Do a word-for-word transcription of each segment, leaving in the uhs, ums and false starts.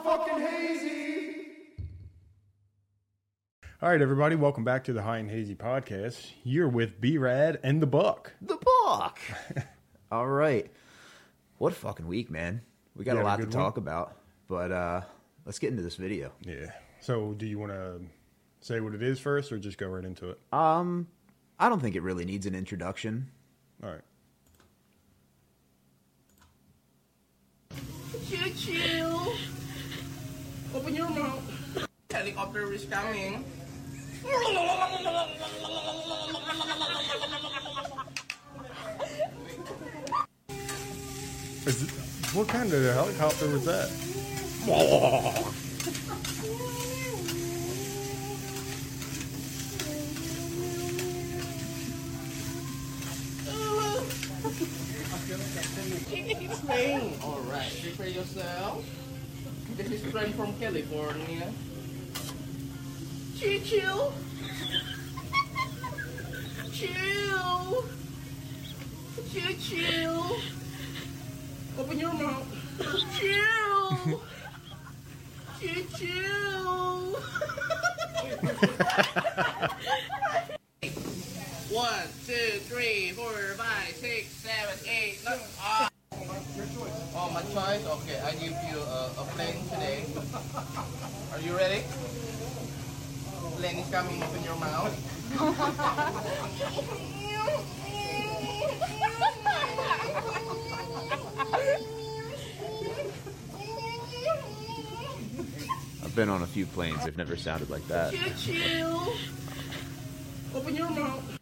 fucking hazy. All right, everybody, welcome back to the High and Hazy podcast. You're with B-Rad and the Buck. The Buck. All right. What a fucking week, man. We got You a had lot a to good talk about, but uh, let's get into this video. Yeah. So, do you want to say what it is first, or just go right into it? Um, I don't think it really needs an introduction. All right. Choo choo. Open your mouth. Helicopter is coming. Is it, what kind of helicopter was that? Spain. All right, prepare yourself. This is friend from California. Choo choo. Choo. Choo choo. Open your mouth. Choo. Choo choo. One, two, three, four, five, six, seven, eight, nine. Ah. Oh, my choice? Okay, I give you a, a plane today. Are you ready? Plane is coming, open your mouth. I've been on a few planes. They've never sounded like that. Choo choo. Open your mouth.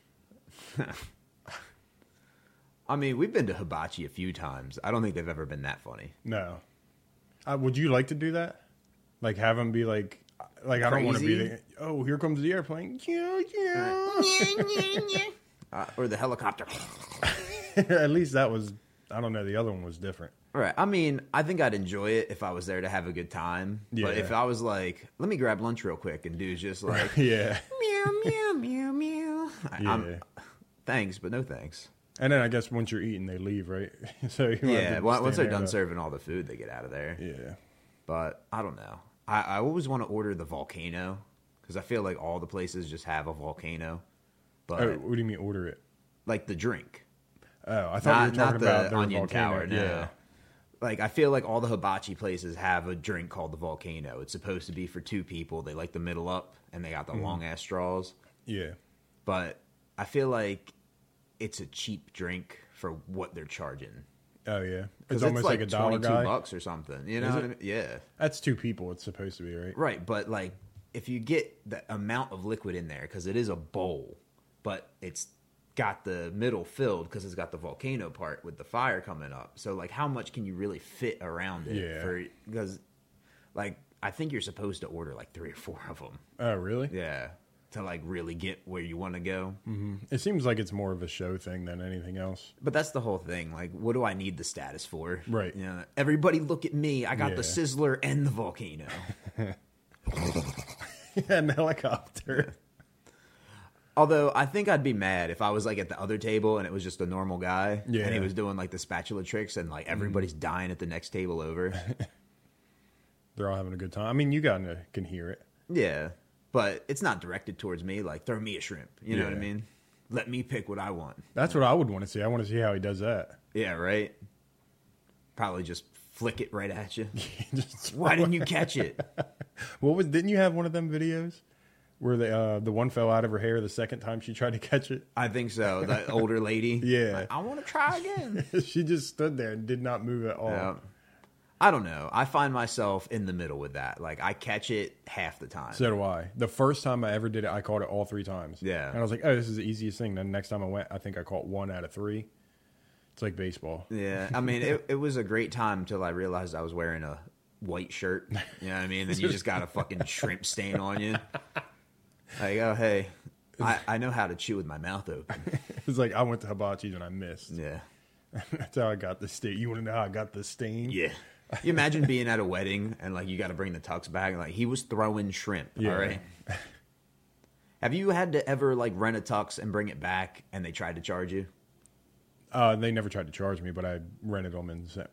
I mean, we've been to Hibachi a few times. I don't think they've ever been that funny. No. Uh, would you like to do that? Like, have them be like, like I don't want to be Crazy? the, oh, here comes the airplane. Choo, choo. Uh, or the helicopter. At least that was, I don't know, the other one was different. Right. I mean, I think I'd enjoy it if I was there to have a good time. Yeah. But if I was like, let me grab lunch real quick, and dude's just like, Yeah. meow, meow, meow, meow. I- Yeah. I'm, thanks, but no thanks. And then I guess once you're eating, they leave, right? So you might have Yeah, to well, once stand they're there done to- serving all the food, they get out of there. Yeah. But I don't know. I, I always want to order the volcano because I feel like all the places just have a volcano. But Oh, what do you mean order it? like the drink, Oh, I thought not, you were not talking the about their Onion volcano. Tower. No. Yeah. Like I feel like all the hibachi places have a drink called the volcano. It's supposed to be for two people. They like the middle up, and they got the Mm-hmm. long ass straws. Yeah. But I feel like it's a cheap drink for what they're charging. Oh, yeah. It's 'Cause almost like, a dollar twenty-two guy. bucks or something. You know Is what it? I mean? Yeah. That's two people. It's supposed to be, right? Right, but like if you get the amount of liquid in there, because it is a bowl, but it's got the middle filled because it's got the volcano part with the fire coming up. So like, how much can you really fit around it? Yeah. For because like I think you're supposed to order like three or four of them. Oh, really? Yeah, to like really get where you want to go. Mm-hmm. It seems like it's more of a show thing than anything else. But that's the whole thing. Like, what do I need the status for? Right. You know, everybody look at me. I got Yeah. the sizzler and the volcano. An helicopter. Although I think I'd be mad if I was like at the other table and it was just a normal guy Yeah. and he was doing like the spatula tricks and like everybody's dying at the next table over. They're all having a good time. I mean, you gotta can hear it. Yeah, but it's not directed towards me. Like throw me a shrimp. You know what I Yeah. mean? Let me pick what I want. That's what I would want to see. I want to see how he does that. Yeah, right. Probably just flick it right at you. Just Why didn't you catch it? What was? Didn't you have one of them videos where the uh, the one fell out of her hair the second time she tried to catch it? I think so. That older lady. Yeah. Like, I want to try again. She just stood there and did not move at all. Yeah. I don't know. I find myself in the middle with that. Like I catch it half the time. So do I. The first time I ever did it, I caught it all three times. Yeah. And I was like, oh, this is the easiest thing. Then the next time I went, I think I caught one out of three. It's like baseball. Yeah, I mean, it, it was a great time until I realized I was wearing a white shirt. You know what I mean? Then you just got a fucking shrimp stain on you. Like, oh, hey, I, I know how to chew with my mouth open. It's like I went to Hibachi's and I missed. Yeah. That's how I got the stain. You want to know how I got the stain? Yeah. You imagine being at a wedding and, like, you got to bring the tux back. And, like, he was throwing shrimp. Yeah. All right. Have you had to ever, like, rent a tux and bring it back and they tried to charge you? Uh, they never tried to charge me, but I rented them and sent,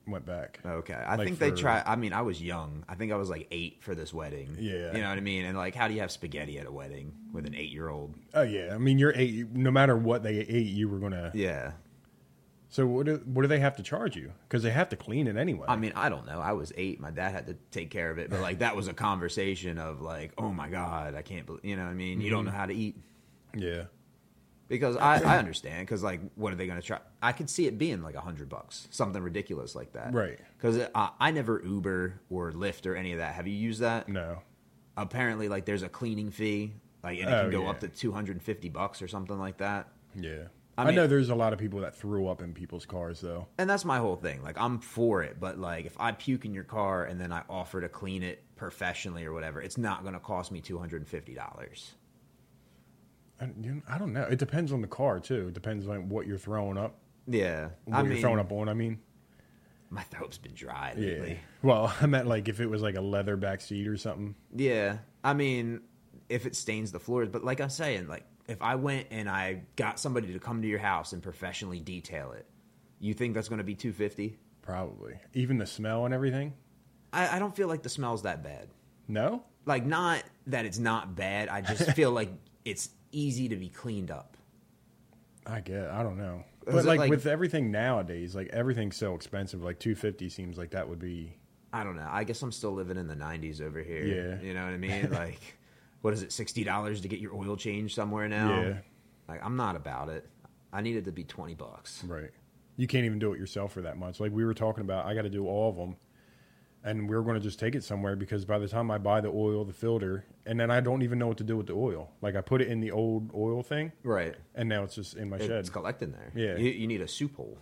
went back. Okay, I Like think they for- try. I mean, I was young. I think I was like eight for this wedding. Yeah. you know what I mean. And like, how do you have spaghetti at a wedding with an eight-year-old? Oh yeah, I mean you're eight. No matter what they ate, you were gonna. Yeah. So what do, what do they have to charge you? Because they have to clean it anyway. I mean, I don't know. I was eight. My dad had to take care of it, but like that was a conversation of like, oh my god, I can't believe. You know what I mean? You don't know how to eat. yeah. Because I, I understand. Because like, what are they going to try? I could see it being like a hundred bucks, something ridiculous like that. Right. Because uh, I never Uber or Lyft or any of that. Have you used that? No. Apparently, like there's a cleaning fee, like and it Oh, can go yeah. up to two hundred and fifty bucks or something like that. Yeah. I I, mean- know there's a lot of people that threw up in people's cars though. And that's my whole thing. Like I'm for it, but like if I puke in your car and then I offer to clean it professionally or whatever, it's not going to cost me two hundred and fifty dollars. I, you know, I don't know. It depends on the car too. It depends on what you're throwing up. Yeah, What I you're mean, throwing up on. I mean. my throat's been dry Yeah. lately. Well, I meant like if it was like a leather back seat or something. Yeah, I mean, if it stains the floors, but like I'm saying, like if I went and I got somebody to come to your house and professionally detail it, you think that's going to be two fifty? Probably. Even the smell and everything. I, I don't feel like the smell's that bad. No. Like, not that it's not bad. I just feel like it's easy to be cleaned up. I get. I don't know. Is But it like, like- with everything nowadays, like everything's so expensive. Like two fifty seems like that would be. I don't know. I guess I'm still living in the nineties over here. Yeah. You know what I mean? Like, what is it, sixty dollars to get your oil changed somewhere now? Yeah. Like, I'm not about it. I need it to be twenty bucks. Right. You can't even do it yourself for that much. Like we were talking about, I got to do all of them, and we were going to just take it somewhere because by the time I buy the oil, the filter, and then I don't even know what to do with the oil. Like I put it in the old oil thing, Right. and now it's just in my It's shed. collecting there. Yeah. You, you need a soup hole.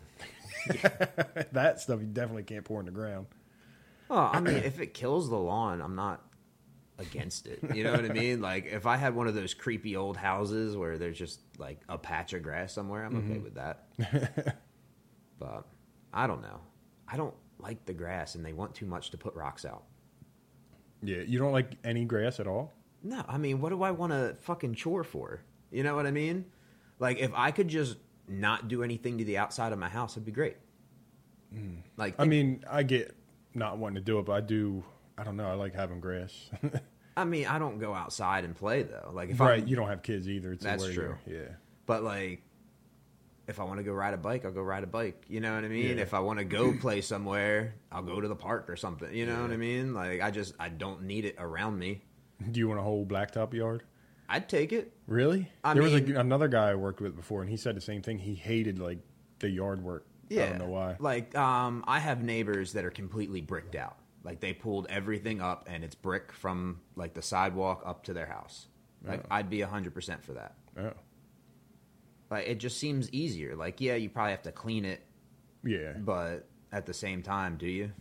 That stuff you definitely can't pour in the ground. Well, I mean, if it kills the lawn, I'm not against it. You know what I mean? Like, if I had one of those creepy old houses where there's just like a patch of grass somewhere, I'm okay with that. But I don't know. I don't like the grass, and they want too much to put rocks out. Yeah, you don't like any grass at all? No, I mean, what do I want to fucking chore for? You know what I mean? Like, if I could just not do anything to the outside of my house, it'd be great. Like, I mean, I get not wanting to do it, but I do. I don't know. I like having grass. I mean, I don't go outside and play though. Like, if right, I'm, you don't have kids either. It's That's where true. you're- Yeah. But like, if I want to go ride a bike, I'll go ride a bike. You know what I mean? Yeah. If I want to go play somewhere, I'll go to the park or something. You know what I mean? Like, I just I don't need it around me. Do you want a whole blacktop yard? I'd take it. Really? I there was mean- a, another guy I worked with before, and he said the same thing. He hated like the yard work. Yeah. I don't know why. Like, um, I have neighbors that are completely bricked out. Like, they pulled everything up, and it's brick from like the sidewalk up to their house. Like, Oh. I'd be a hundred percent for that. Oh, Like, it just seems easier. Like, yeah, you probably have to clean it, yeah. but at the same time, do you?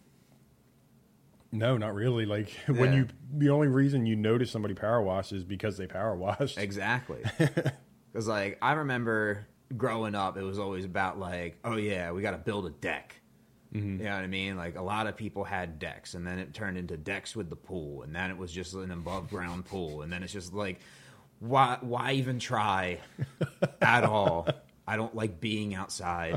No, not really. Like when Yeah. you, the only reason you notice somebody power wash is because they power washed. Exactly. Because, like, I remember growing up, it was always about, like, oh, yeah, we got to build a deck. Mm-hmm. You know what I mean? Like, a lot of people had decks, and then it turned into decks with the pool, and then it was just an above-ground pool, and then it's just, like, why, why even try at all? I don't like being outside.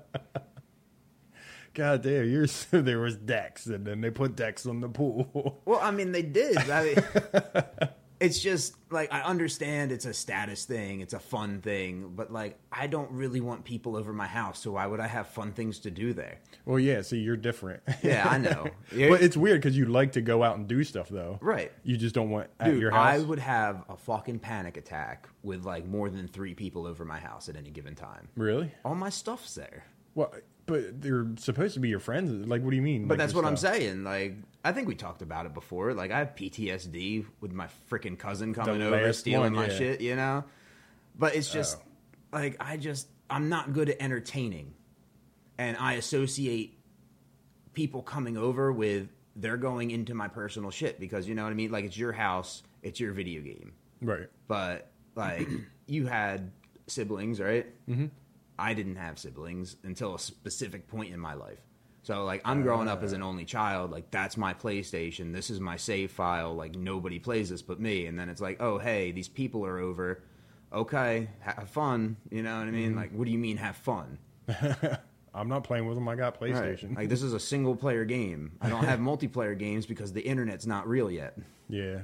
God damn, you're so there was decks, and then they put decks on the pool. Well, I mean, they did. I mean, it's just like, I understand it's a status thing, it's a fun thing, but like, I don't really want people over my house, so why would I have fun things to do there? Well, yeah. See, you're different. Yeah, I know. But it's weird because you like to go out and do stuff, though. Right. You just don't want at Dude, your house. I would have a fucking panic attack with like more than three people over my house at any given time. Really? All my stuff's there. Well, but they're supposed to be your friends. Like, what do you mean? But like, that's your what I'm stuff? saying. Like, I think we talked about it before. Like, I have P T S D with my freaking cousin coming The over, last stealing one, my yeah. shit, you know? But it's just, Oh. like, I just, I'm not good at entertaining. And I associate people coming over with, they're going into my personal shit because, you know what I mean? Like, it's your house, it's your video game. Right. But, like, you had siblings, right? Mm-hmm. I didn't have siblings until a specific point in my life. So, like, I'm growing up as an only child. Like, that's my PlayStation. This is my save file. Like, nobody plays this but me. And then it's like, oh, hey, these people are over. Okay, have fun. You know what I mean? Like, what do you mean have fun? I'm not playing with them. I got Right. PlayStation. Like, this is a single player game. I don't have multiplayer games because the internet's not real yet. Yeah.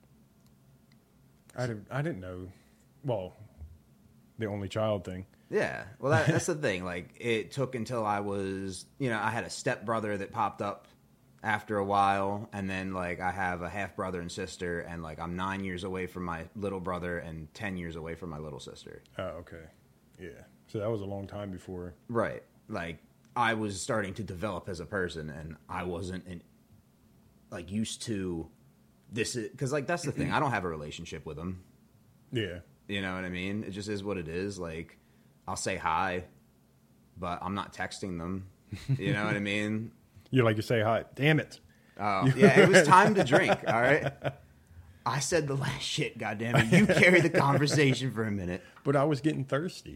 I didn't, I didn't know. Well, the only child thing. Yeah, well, that, that's the thing. Like, it took until I was, you know, I had a stepbrother that popped up after a while, and then, like, I have a half brother and sister, and, like, I'm nine years away from my little brother and ten years away from my little sister. Oh, okay. Yeah. So that was a long time before. Right. Like, I was starting to develop as a person, and I wasn't, in, like, used to this, because, like, that's the thing. I don't have a relationship with them. Yeah. You know what I mean? It just is what it is. Like, I'll say hi, but I'm not texting them. You know what I mean? You like to say hi. Damn it. Oh, yeah, it was time to drink, all right? I said the last shit, goddammit. You carry the conversation for a minute. But I was getting thirsty.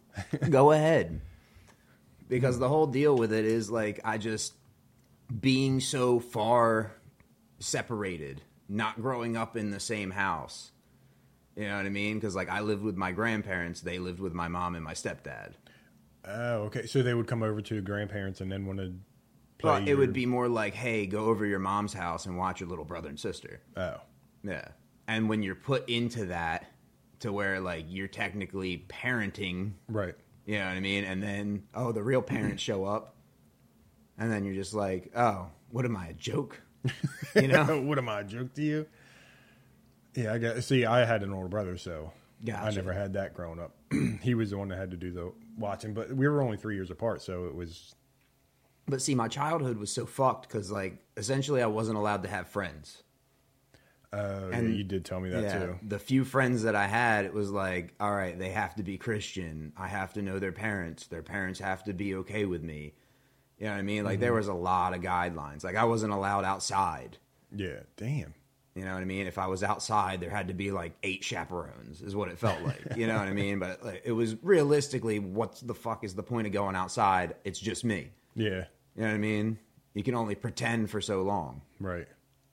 Go ahead. Because the whole deal with it is, like, I just, being so far separated, not growing up in the same house. You know what I mean? Because, like, I lived with my grandparents. They lived with my mom and my stepdad. Oh, okay. So they would come over to grandparents and then want to play. But it your- would be more like, hey, go over to your mom's house and watch your little brother and sister. Oh. Yeah. And when you're put into that to where, like, you're technically parenting, Right. you know what I mean? And then, oh, the real parents show up. And then you're just like, oh, what am I, a joke? You know? What am I, a joke to you? Yeah, I got. See, I had an older brother, so I Gotcha. never had that growing up. He was the one that had to do the watching, but we were only three years apart, so it was. But see, my childhood was so fucked because, like, essentially I wasn't allowed to have friends. Uh, And- yeah, you did tell me that yeah, too. the few friends that I had, it was like, all right, they have to be Christian. I have to know their parents. Their parents have to be okay with me. You know what I mean? Like, Mm-hmm. there was a lot of guidelines. Like, I wasn't allowed outside. Yeah, damn. You know what I mean? If I was outside, there had to be like eight chaperones, is what it felt like. You know what I mean? But like, it was realistically, what the fuck is the point of going outside? It's just me. Yeah, You know what I mean? You can only pretend for so long. right.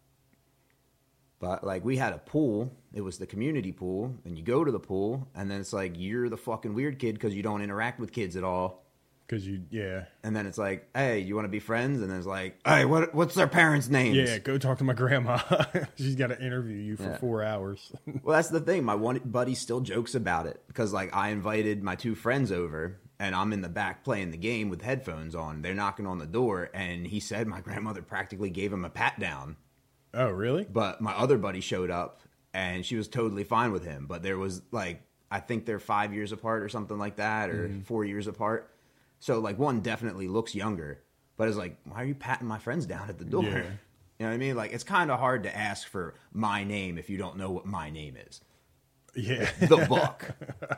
But like, we had a pool. It was the community pool, and you go to the pool, and then it's like, you're the fucking weird kid because you don't interact with kids at all. Because you, yeah, And then it's like, hey, you want to be friends? And then it's like, hey, what what's their parents' names? yeah. Go talk to my grandma. She's got to interview you for Yeah. four hours. Well, that's the thing. My one buddy still jokes about it because, like, I invited my two friends over, and I'm in the back playing the game with headphones on. They're knocking on the door, and he said my grandmother practically gave him a pat down. Oh, really? But my other buddy showed up, and she was totally fine with him. But there was, like, I think they're five years apart or something like that, or four years apart. So, like, one definitely looks younger, but it's like, why are you patting my friends down at the door? Yeah. You know what I mean? Like, it's kind of hard to ask for my name if you don't know what my name is. Yeah. The book.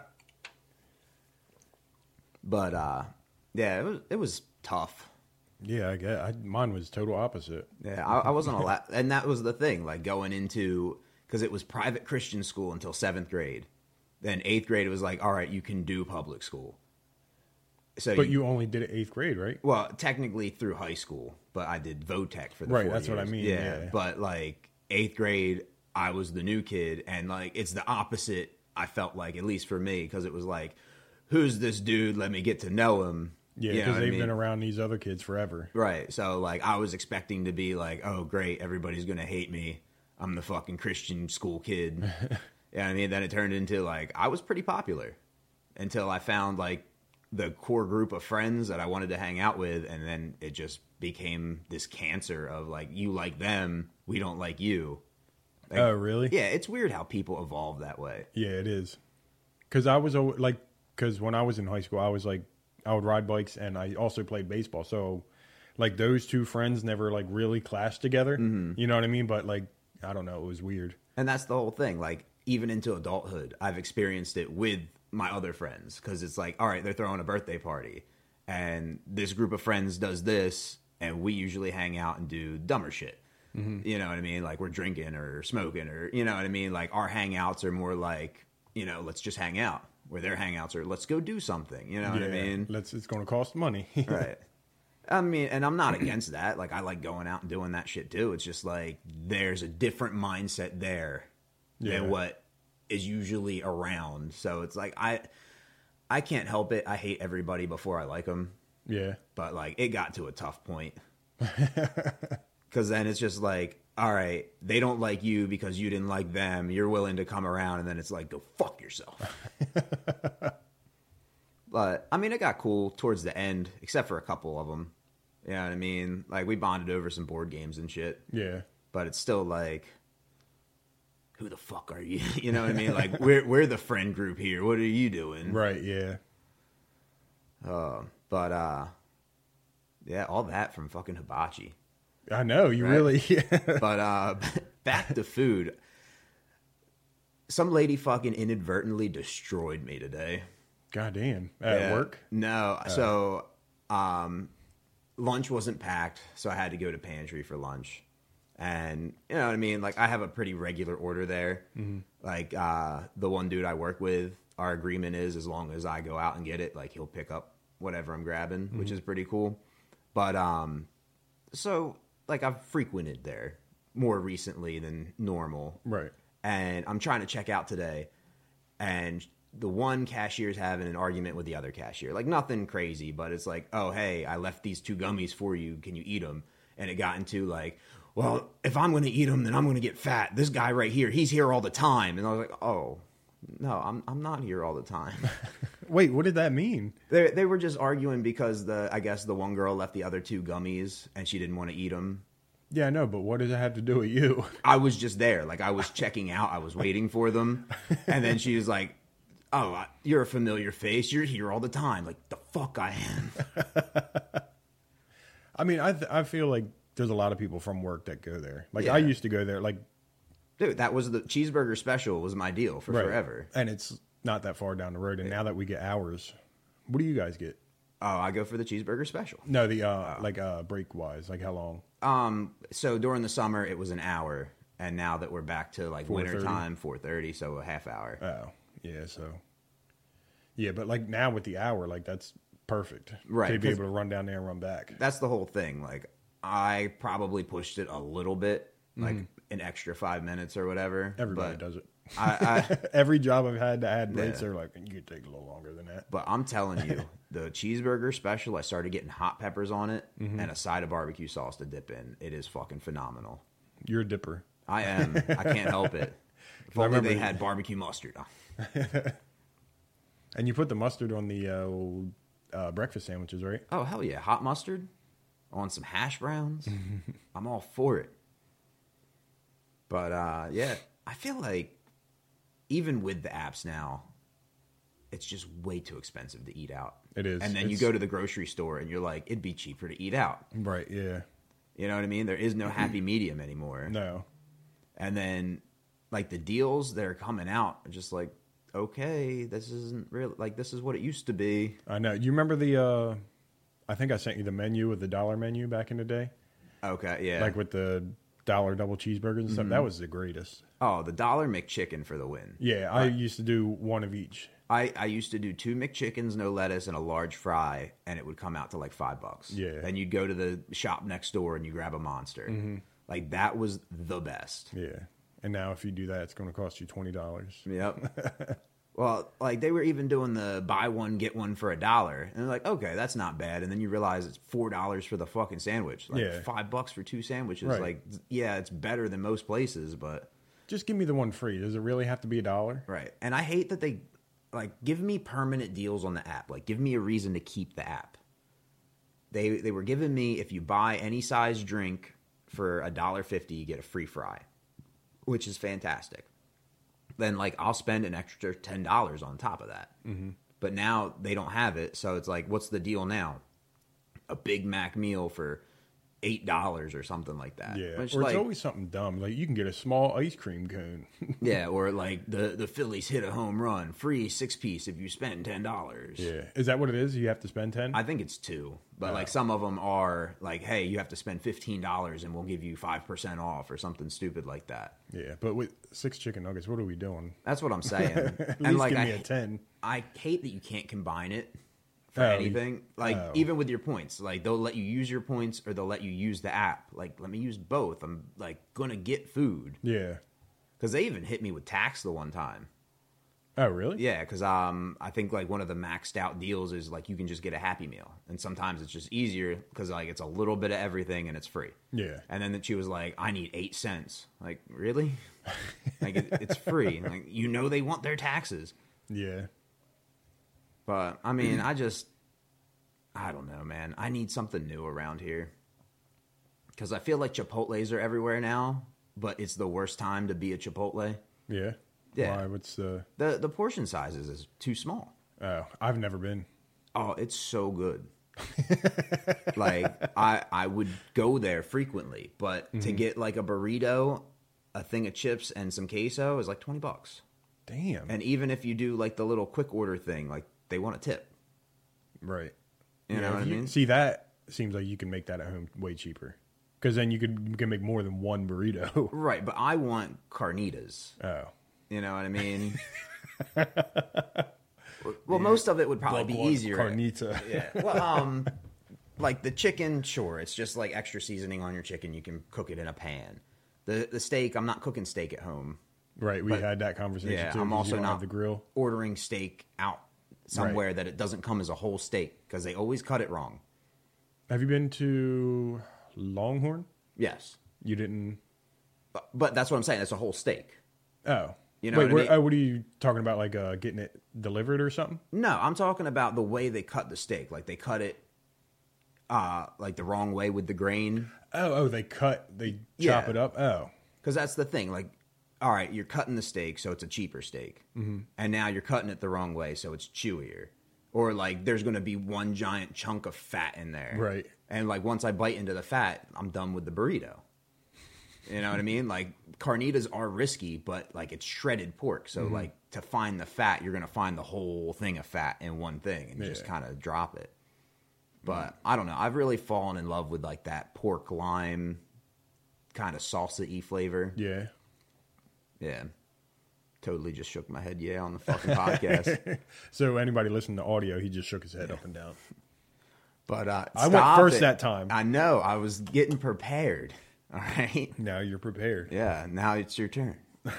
But, uh, yeah, it was, it was tough. Yeah, I get. I, mine was total opposite. Yeah, I, I wasn't allowed. And that was the thing, like, going into, because it was private Christian school until seventh grade. Then eighth grade, it was like, all right, you can do public school. So But you only did it eighth grade, right? Well, technically through high school, but I did VOTEC for the Right, four that's what I years. mean, Yeah, yeah. but like eighth grade, I was the new kid, and like it's the opposite. I felt like, at least for me, because it was like, who's this dude? Let me get to know him. Yeah, You know because what I they've mean? been around these other kids forever. Right. So like, I was expecting to be like, oh great, everybody's gonna hate me. I'm the fucking Christian school kid. You know what I mean? Then it turned into like, I was pretty popular until I found like the core group of friends that I wanted to hang out with, and then it just became this cancer of like, you like them, we don't like you. Like, Oh, really? Yeah, it's weird how people evolve that way. Yeah, it is. Because I was al- like, because when I was in high school, I was like, I would ride bikes and I also played baseball. So, like, those two friends never like really clashed together. You know what I mean? But like, I don't know, it was weird. And that's the whole thing. Like, even into adulthood, I've experienced it with my other friends, because it's like, all right, they're throwing a birthday party, and this group of friends does this, and we usually hang out and do dumber shit. You know what I mean? Like, we're drinking or smoking, or, you know what I mean? Like, our hangouts are more like, you know, let's just hang out, where their hangouts are, let's go do something. You know what I mean? Let's. It's going to cost money. Right. I mean, and I'm not against that. Like, I like going out and doing that shit too. It's just like, there's a different mindset there Yeah. than what is usually around. So it's like, I I can't help it. I hate everybody before I like them. Yeah. But like it got to a tough point. Because then it's just like, all right, they don't like you because you didn't like them. You're willing to come around, and then it's like, go fuck yourself. But, I mean, it got cool towards the end, except for a couple of them. You know what I mean? Like, we bonded over some board games and shit. Yeah. But it's still like, who the fuck are you? You know what I mean? Like, we're, we're the friend group here. What are you doing? Right, yeah. Uh, but, uh, yeah, all that from fucking Hibachi. I know, you Right? really... But uh, back to food. Some lady fucking inadvertently destroyed me today. God damn. At Yeah. work? No. So um, lunch wasn't packed, so I had to go to pantry for lunch. And you know what I mean? Like I have a pretty regular order there. Mm-hmm. Like uh, the one dude I work with, our agreement is as long as I go out and get it, like he'll pick up whatever I'm grabbing, mm-hmm. which is pretty cool. But um, so like I've frequented there more recently than normal. Right. And I'm trying to check out today, and the one cashier's having an argument with the other cashier. Like, nothing crazy, but it's like, oh, hey, I left these two gummies for you. Can you eat them? And it got into, like, well, if I'm going to eat them, then I'm going to get fat. This guy right here, he's here all the time. And I was like, oh, no, I'm I'm not here all the time. Wait, what did that mean? They they were just arguing because, the I guess, the one girl left the other two gummies, and she didn't want to eat them. Yeah, I know, but what does it have to do with you? I was just there. Like, I was checking out. I was waiting for them. And then she was like, oh, you're a familiar face. You're here all the time. Like, the fuck I am. I mean, I th- I feel like there's a lot of people from work that go there. Like, Yeah. I used to go there. Like, Dude, that was the cheeseburger special was my deal for right. forever. And it's not that far down the road. And now that we get hours, what do you guys get? Oh, I go for the cheeseburger special. No, the, uh, like, uh, break-wise. Like, how long? Um, so during the summer, it was an hour. And now that we're back to, like, four thirty? winter time, four thirty, so a half hour. Oh, yeah, so. Yeah, but, like, now with the hour, like, that's perfect. Right, To be 'cause- able to run down there and run back. That's the whole thing. Like, I probably pushed it a little bit, like an extra five minutes or whatever. Everybody but does it. I, I Every job I've had to add breaks, Yeah. they're like, you could take a little longer than that. But I'm telling you, the cheeseburger special, I started getting hot peppers on it Mm-hmm. and a side of barbecue sauce to dip in. It is fucking phenomenal. You're a dipper. I am. I can't help it. If I only remember- they had barbecue mustard. And you put the mustard on the uh, old, uh, breakfast sandwiches, right? Oh, hell yeah. Hot mustard on some hash browns. I'm all for it. But, uh, yeah, I feel like even with the apps now, it's just way too expensive to eat out. It is. And then you It's- go to the grocery store and you're like, it'd be cheaper to eat out. Right, yeah. You know what I mean? There is no happy medium anymore. No. And then, like, the deals that are coming out are just like, okay, this isn't real. Like, this is what it used to be. I know. You remember the, uh, I think I sent you the menu with the dollar menu back in the day? Okay, yeah. Like with the dollar double cheeseburgers and stuff. Mm-hmm. That was the greatest. Oh, the dollar McChicken for the win. Yeah, I used to do one of each. I, I used to do two McChickens, no lettuce, and a large fry, and it would come out to like five bucks. Yeah. Then you'd go to the shop next door and you grab a monster. Mm-hmm. Like, that was the best. Yeah. And now if you do that, it's going to cost you twenty dollars. Yep. Well, like, they were even doing the buy one, get one for a dollar. And they're like, okay, that's not bad. And then you realize it's four dollars for the fucking sandwich. Like, Yeah. five bucks for two sandwiches. Right. Like, yeah, it's better than most places, but... Just give me the one free. Does it really have to be a dollar? Right. And I hate that they, like, give me permanent deals on the app. Like, give me a reason to keep the app. They they were giving me, if you buy any size drink for a dollar fifty, you get a free fry, which is fantastic. Then, like, I'll spend an extra ten dollars on top of that. Mm-hmm. But now they don't have it, so it's like, what's the deal now? A Big Mac meal for eight dollars or something like that. Yeah. Which, Or like, it's always something dumb. Like you can get a small ice cream cone. yeah, or like the, the Phillies hit a home run, free six piece if you spend ten dollars. Yeah. Is that what it is? You have to spend ten? I think it's two, but Oh. like some of them are like, hey, you have to spend fifteen dollars and we'll give you five percent off or something stupid like that. Yeah. But with six chicken nuggets, what are we doing? That's what I'm saying. At and least like, give I, me a ten. I hate that you can't combine it for Oh, anything. Like, oh. even with your points, like they'll let you use your points or they'll let you use the app. Like, let me use both. I'm like gonna get food Yeah. because they even hit me with tax the one time. Oh, really? Yeah, because um, I think like one of the maxed out deals is like you can just get a Happy Meal, and sometimes it's just easier because like it's a little bit of everything and it's free. Yeah. And then she was like, "I need eight cents." Like, really? Like it, it's free. Like, you know they want their taxes. Yeah. But I mean, I just, I don't know, man. I need something new around here because I feel like Chipotle's are everywhere now, but it's the worst time to be a Chipotle. Yeah. Yeah. Why? What's the? The the portion sizes is too small. Oh, I've never been. Oh, it's so good. Like I I would go there frequently, but mm-hmm. to get like a burrito, a thing of chips, and some queso is like twenty bucks. Damn. And even if you do like the little quick order thing, like they want a tip. Right. You yeah, know what I you, mean? See, that seems like you can make that at home way cheaper. Because then you could you can make more than one burrito. Right, but I want carnitas. Oh. You know what I mean? Well, most of it would probably be easier. Carnita. Yeah. Well, um, like the chicken, sure, it's just like extra seasoning on your chicken. You can cook it in a pan. The the steak, I'm not cooking steak at home. Right, we But, had that conversation Yeah, too. I'm 'cause you also don't not have the grill. ordering steak out somewhere Right. that it doesn't come as a whole steak because they always cut it wrong. Have you been to Longhorn? Yes, You didn't. but, but that's what I'm saying. It's a whole steak. Oh. You know Wait, what I where- mean? oh, what are you talking about? Like uh, getting it delivered or something? No, I'm talking about the way they cut the steak. Like they cut it, uh, like the wrong way with the grain. Oh, oh, they cut, they chop Yeah. it up. Oh, Because that's the thing. Like, all right, you're cutting the steak, so it's a cheaper steak. Mm-hmm. And now you're cutting it the wrong way, so it's chewier. Or, like, there's going to be one giant chunk of fat in there. Right. And, like, once I bite into the fat, I'm done with the burrito. You know what I mean? Like, carnitas are risky, but, like, it's shredded pork. So, mm-hmm. like, to find the fat, you're going to find the whole thing of fat in one thing and Yeah. just kind of drop it. But, I don't know. I've really fallen in love with, like, that pork lime kind of salsa-y flavor. yeah. Yeah. Totally just shook my head, yeah, on the fucking podcast. So anybody listening to audio, he just shook his head Yeah. up and down. But uh, I went stop first it. that time. I know. I was getting prepared. All right. Now you're prepared. Yeah. Now it's your turn.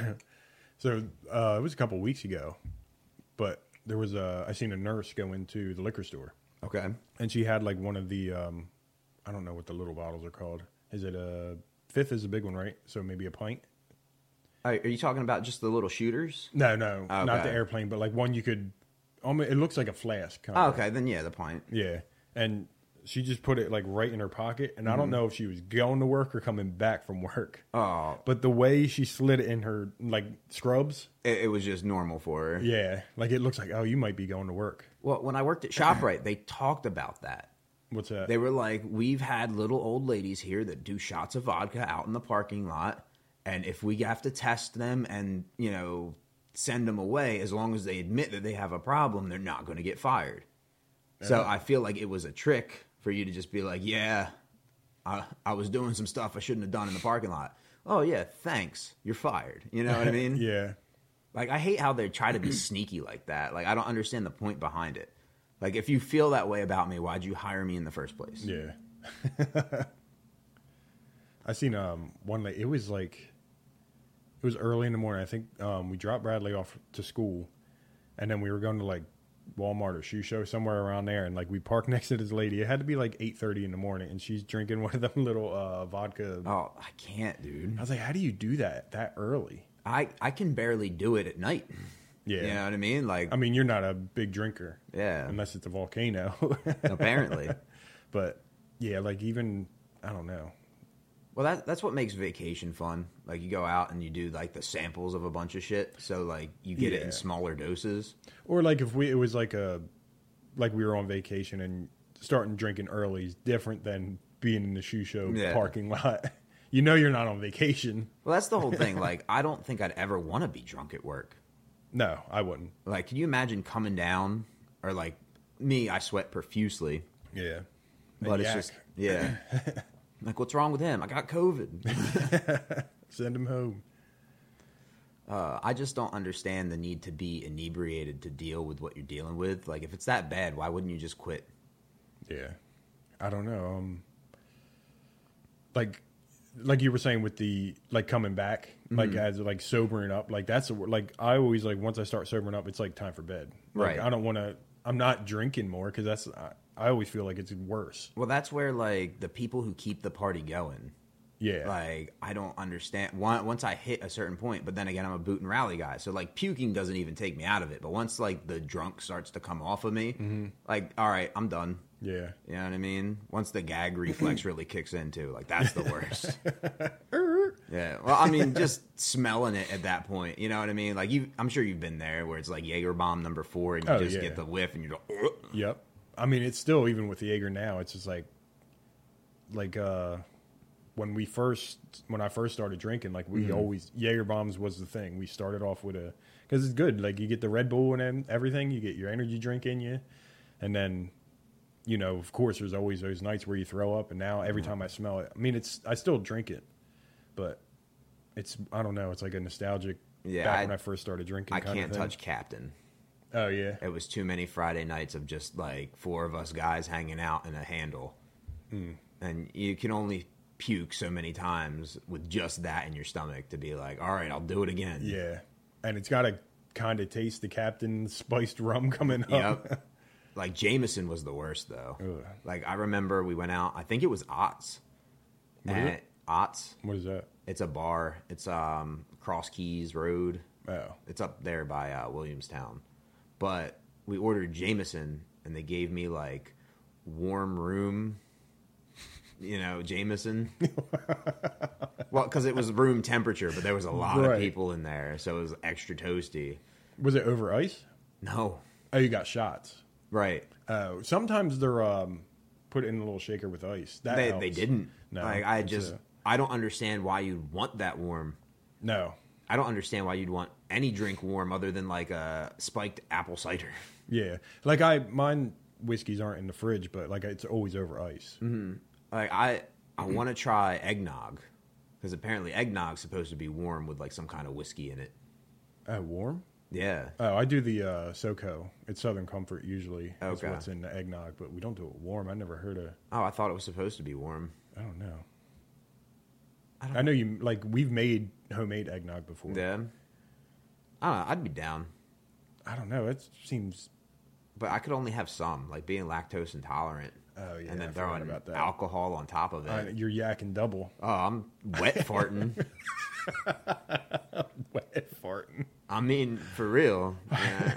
So uh, it was a couple weeks ago, but there was a I seen a nurse go into the liquor store, Okay. and she had like one of the um, I don't know what the little bottles are called. Is it a fifth? Is a big one, right? So maybe a pint. Are you talking about just the little shooters? No, no, not Okay. the airplane, but like one you could. Almost, it looks like a flask. Kind Oh, of. okay. Then, yeah, the pint. Yeah, and she just put it like right in her pocket, and I Mm-hmm. don't know if she was going to work or coming back from work. Oh, But the way she slid it in her like scrubs, it, it was just normal for her. yeah, like it looks like oh, you might be going to work. Well, when I worked at ShopRite, they talked about that. What's that? They were like, we've had little old ladies here that do shots of vodka out in the parking lot. And if we have to test them and, you know, send them away, as long as they admit that they have a problem, they're not going to get fired. So Yeah. I feel like it was a trick for you to just be like, yeah, I, I was doing some stuff I shouldn't have done in the parking lot. Oh, yeah, thanks. You're fired. You know what I mean? Yeah, Like, I hate how they try to be sneaky like that. Like, I don't understand the point behind it. Like, if you feel that way about me, why'd you hire me in the first place? yeah. I seen um one like it was like it was early in the morning. I think um we dropped Bradley off to school, and then we were going to like Walmart or shoe show somewhere around there, and like we parked next to this lady. It had to be like eight thirty in the morning, and she's drinking one of them little uh vodka. Oh, I can't, dude. I was like, how do you do that that early? I, I can barely do it at night. Yeah, You know what I mean? Like, I mean, you're not a big drinker, yeah, unless it's a volcano. apparently. But yeah, like even I don't know. Well, that, that's what makes vacation fun. Like, you go out and you do, like, the samples of a bunch of shit. So, like, you get it Yeah. in smaller doses. Or like if we it was like a like we were on vacation and starting drinking early is different than being in the shoe show Yeah. parking lot. You know you're not on vacation. Well, that's the whole thing. Like, I don't think I'd ever want to be drunk at work. No, I wouldn't. Like, can you imagine coming down? Or, like, me, I sweat profusely. Yeah. But And it's yak. just, yeah. Like, what's wrong with him? I got COVID. Send him home. Uh, I just don't understand the need to be inebriated to deal with what you're dealing with. Like, if it's that bad, why wouldn't you just quit? Yeah. I don't know. Um like like you were saying with the like coming back, like Mm-hmm. as like sobering up, like that's the word- like I always like once I start sobering up, it's like time for bed. Like, Right. I don't want to. I'm not drinking more because that's. I, I always feel like it's worse. Well, that's where like the people who keep the party going. Yeah. Like, I don't understand. One- Once I hit a certain point, but then again, I'm a boot and rally guy. So, like, puking doesn't even take me out of it. But once, like, the drunk starts to come off of me, Mm-hmm. like, all right, I'm done. yeah. You know what I mean? Once the gag reflex really kicks in, too. Like, that's the worst. Yeah. Well, I mean, just smelling it at that point. You know what I mean? Like, you, I'm sure you've been there where it's like Jaeger bomb number four and you Oh, just yeah. get the whiff and you're like, "Ugh." Yep. I mean, it's still even with the Jaeger now. It's just like, like uh, when we first, when I first started drinking, like we always Jaeger bombs was the thing. We started off with a because it's good. Like you get the Red Bull and then everything. You get your energy drink in you, and then, you know, of course, there's always those nights where you throw up. And now every time I smell it, I mean, it's I still drink it, but it's I don't know. It's like a nostalgic. Yeah, back I- when I first started drinking. I kind of can't thing. touch Captain. Oh yeah. It was too many Friday nights of just like four of us guys hanging out in a handle. Hmm. And you can only puke so many times with just that in your stomach to be like, all right, I'll do it again. Yeah, and it's got to kind of taste the Captain spiced rum coming up. Yep. Like Jameson was the worst though. Ugh. Like I remember we went out, I think it was Ott's. What is At it? Ott's. What is that? It's a bar. It's um Cross Keys Road. Oh, It's up there by uh, Williamstown. But we ordered Jameson, and they gave me like warm room, you know, Jameson. Well, because it was room temperature, but there was a lot Right. of people in there, so it was extra toasty. was it over ice? No, Oh, you got shots. right? Oh, sometimes they're um, put in a little shaker with ice. That They helps. they didn't. No, like I it's just a- I don't understand why you'd want that warm. no. I don't understand why you'd want any drink warm other than like a spiked apple cider. Yeah, like I mine whiskeys aren't in the fridge, but like it's always over ice. Mm-hmm. Like I I want to try eggnog because apparently eggnog's supposed to be warm with like some kind of whiskey in it. Oh, warm. Yeah. Oh, I do the uh, SoCo. It's Southern Comfort usually. That's Okay. what's in the eggnog, but we don't do it warm. I never heard of. Oh, I thought it was supposed to be warm. I don't know. I don't I know you like we've made homemade eggnog before. Yeah. I don't know. I'd be down, I don't know. It seems. but I could only have some, like being lactose intolerant. Oh yeah, and I then forgot throwing about that. alcohol on top of it. I, you're yakking double. Oh, I'm wet farting. Wet farting. I mean, for real. Yeah.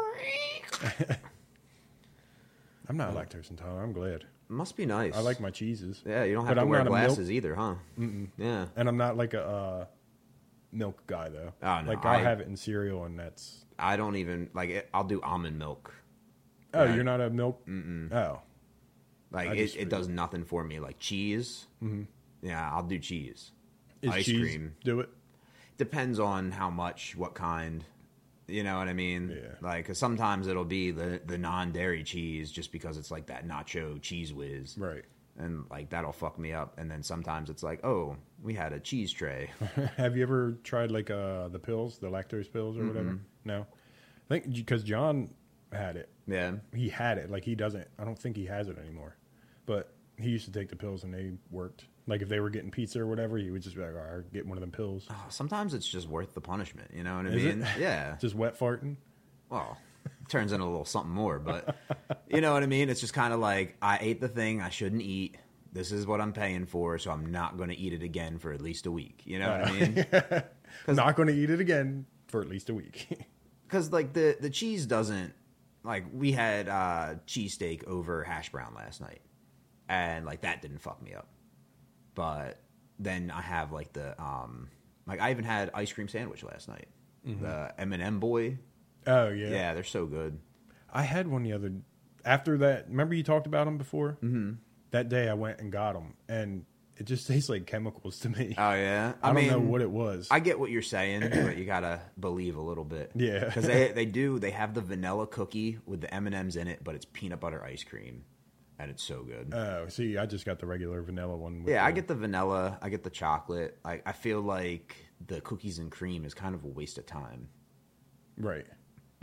I'm not lactose intolerant. I'm glad. Must be nice. I like my cheeses. Yeah, you don't have But to I'm wear not a milk- glasses either, huh? Mm-mm. Yeah. And I'm not like a uh, milk guy though. Oh, no, like I'll I- have it in cereal, and that's. I don't even like it. I'll do almond milk. Oh, Yeah. you're not a milk. Mm-mm. Oh, Like I it, just it does nothing for me. Like cheese. Mm-hmm. Yeah, I'll do cheese. is Ice cheese cream. do it? Depends on how much, what kind. You know what I mean? Yeah. Like 'cause sometimes it'll be the the non dairy cheese just because it's like that nacho cheese whiz, Right. and like that'll fuck me up. And then sometimes it's like, oh, we had a cheese tray. Have you ever tried like uh the pills, the lactose pills or whatever? No. I think because John had it. Yeah. He had it. Like he doesn't. I don't think he has it anymore. But he used to take the pills and they worked. Like if they were getting pizza or whatever, he would just be like, "All right, get one of them pills." Oh, sometimes it's just worth the punishment. You know what I Is it? mean? Yeah. Just wet farting. Well, turns into a little something more, but you know what I mean? It's just kind of like I ate the thing I shouldn't eat. This is what I'm paying for, so I'm not going to eat it again for at least a week. You know what I mean? Not going to eat it again for at least a week. Because like the the cheese doesn't like we had uh, cheesesteak over hash brown last night, and like that didn't fuck me up. But then I have like the um like I even had ice cream sandwich last night. The M and M boy. Oh yeah. Yeah, they're so good. I had one the other after that. Remember you talked about them before? Mm-hmm. That day I went and got them, and it just tastes like chemicals to me. Oh yeah, I, don't mean, know what it was. I get what you're saying, but you gotta believe a little bit. Yeah. because they they do they have the vanilla cookie with the M and M's in it, but it's peanut butter ice cream, and it's so good. Oh, see, I just got the regular vanilla one. With yeah, I the- get the vanilla, I get the chocolate. I I feel like the cookies and cream is kind of a waste of time. right.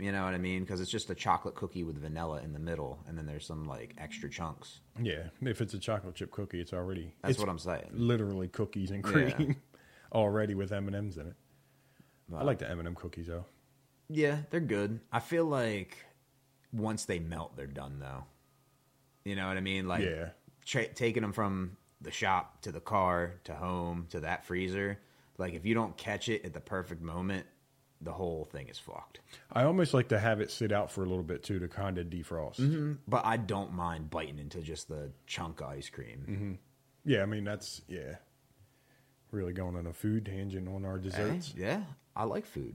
You know what I mean? Because it's just a chocolate cookie with vanilla in the middle, and then there's some like extra chunks. Yeah, if it's a chocolate chip cookie, it's already That's it's what I'm saying. Literally cookies and Yeah. cream already with M and M's in it. I Wow. like the M and M cookies though. Yeah, they're good. I feel like once they melt, they're done though. You know what I mean? Like Yeah. tra- taking them from the shop to the car to home to that freezer. Like if you don't catch it at the perfect moment, the whole thing is fucked. I almost like to have it sit out for a little bit too to kind of defrost. Mm-hmm. But I don't mind biting into just the chunk ice cream. Mm-hmm. Yeah, I mean that's yeah. Really going on a food tangent on our Hey, desserts. yeah, I like food.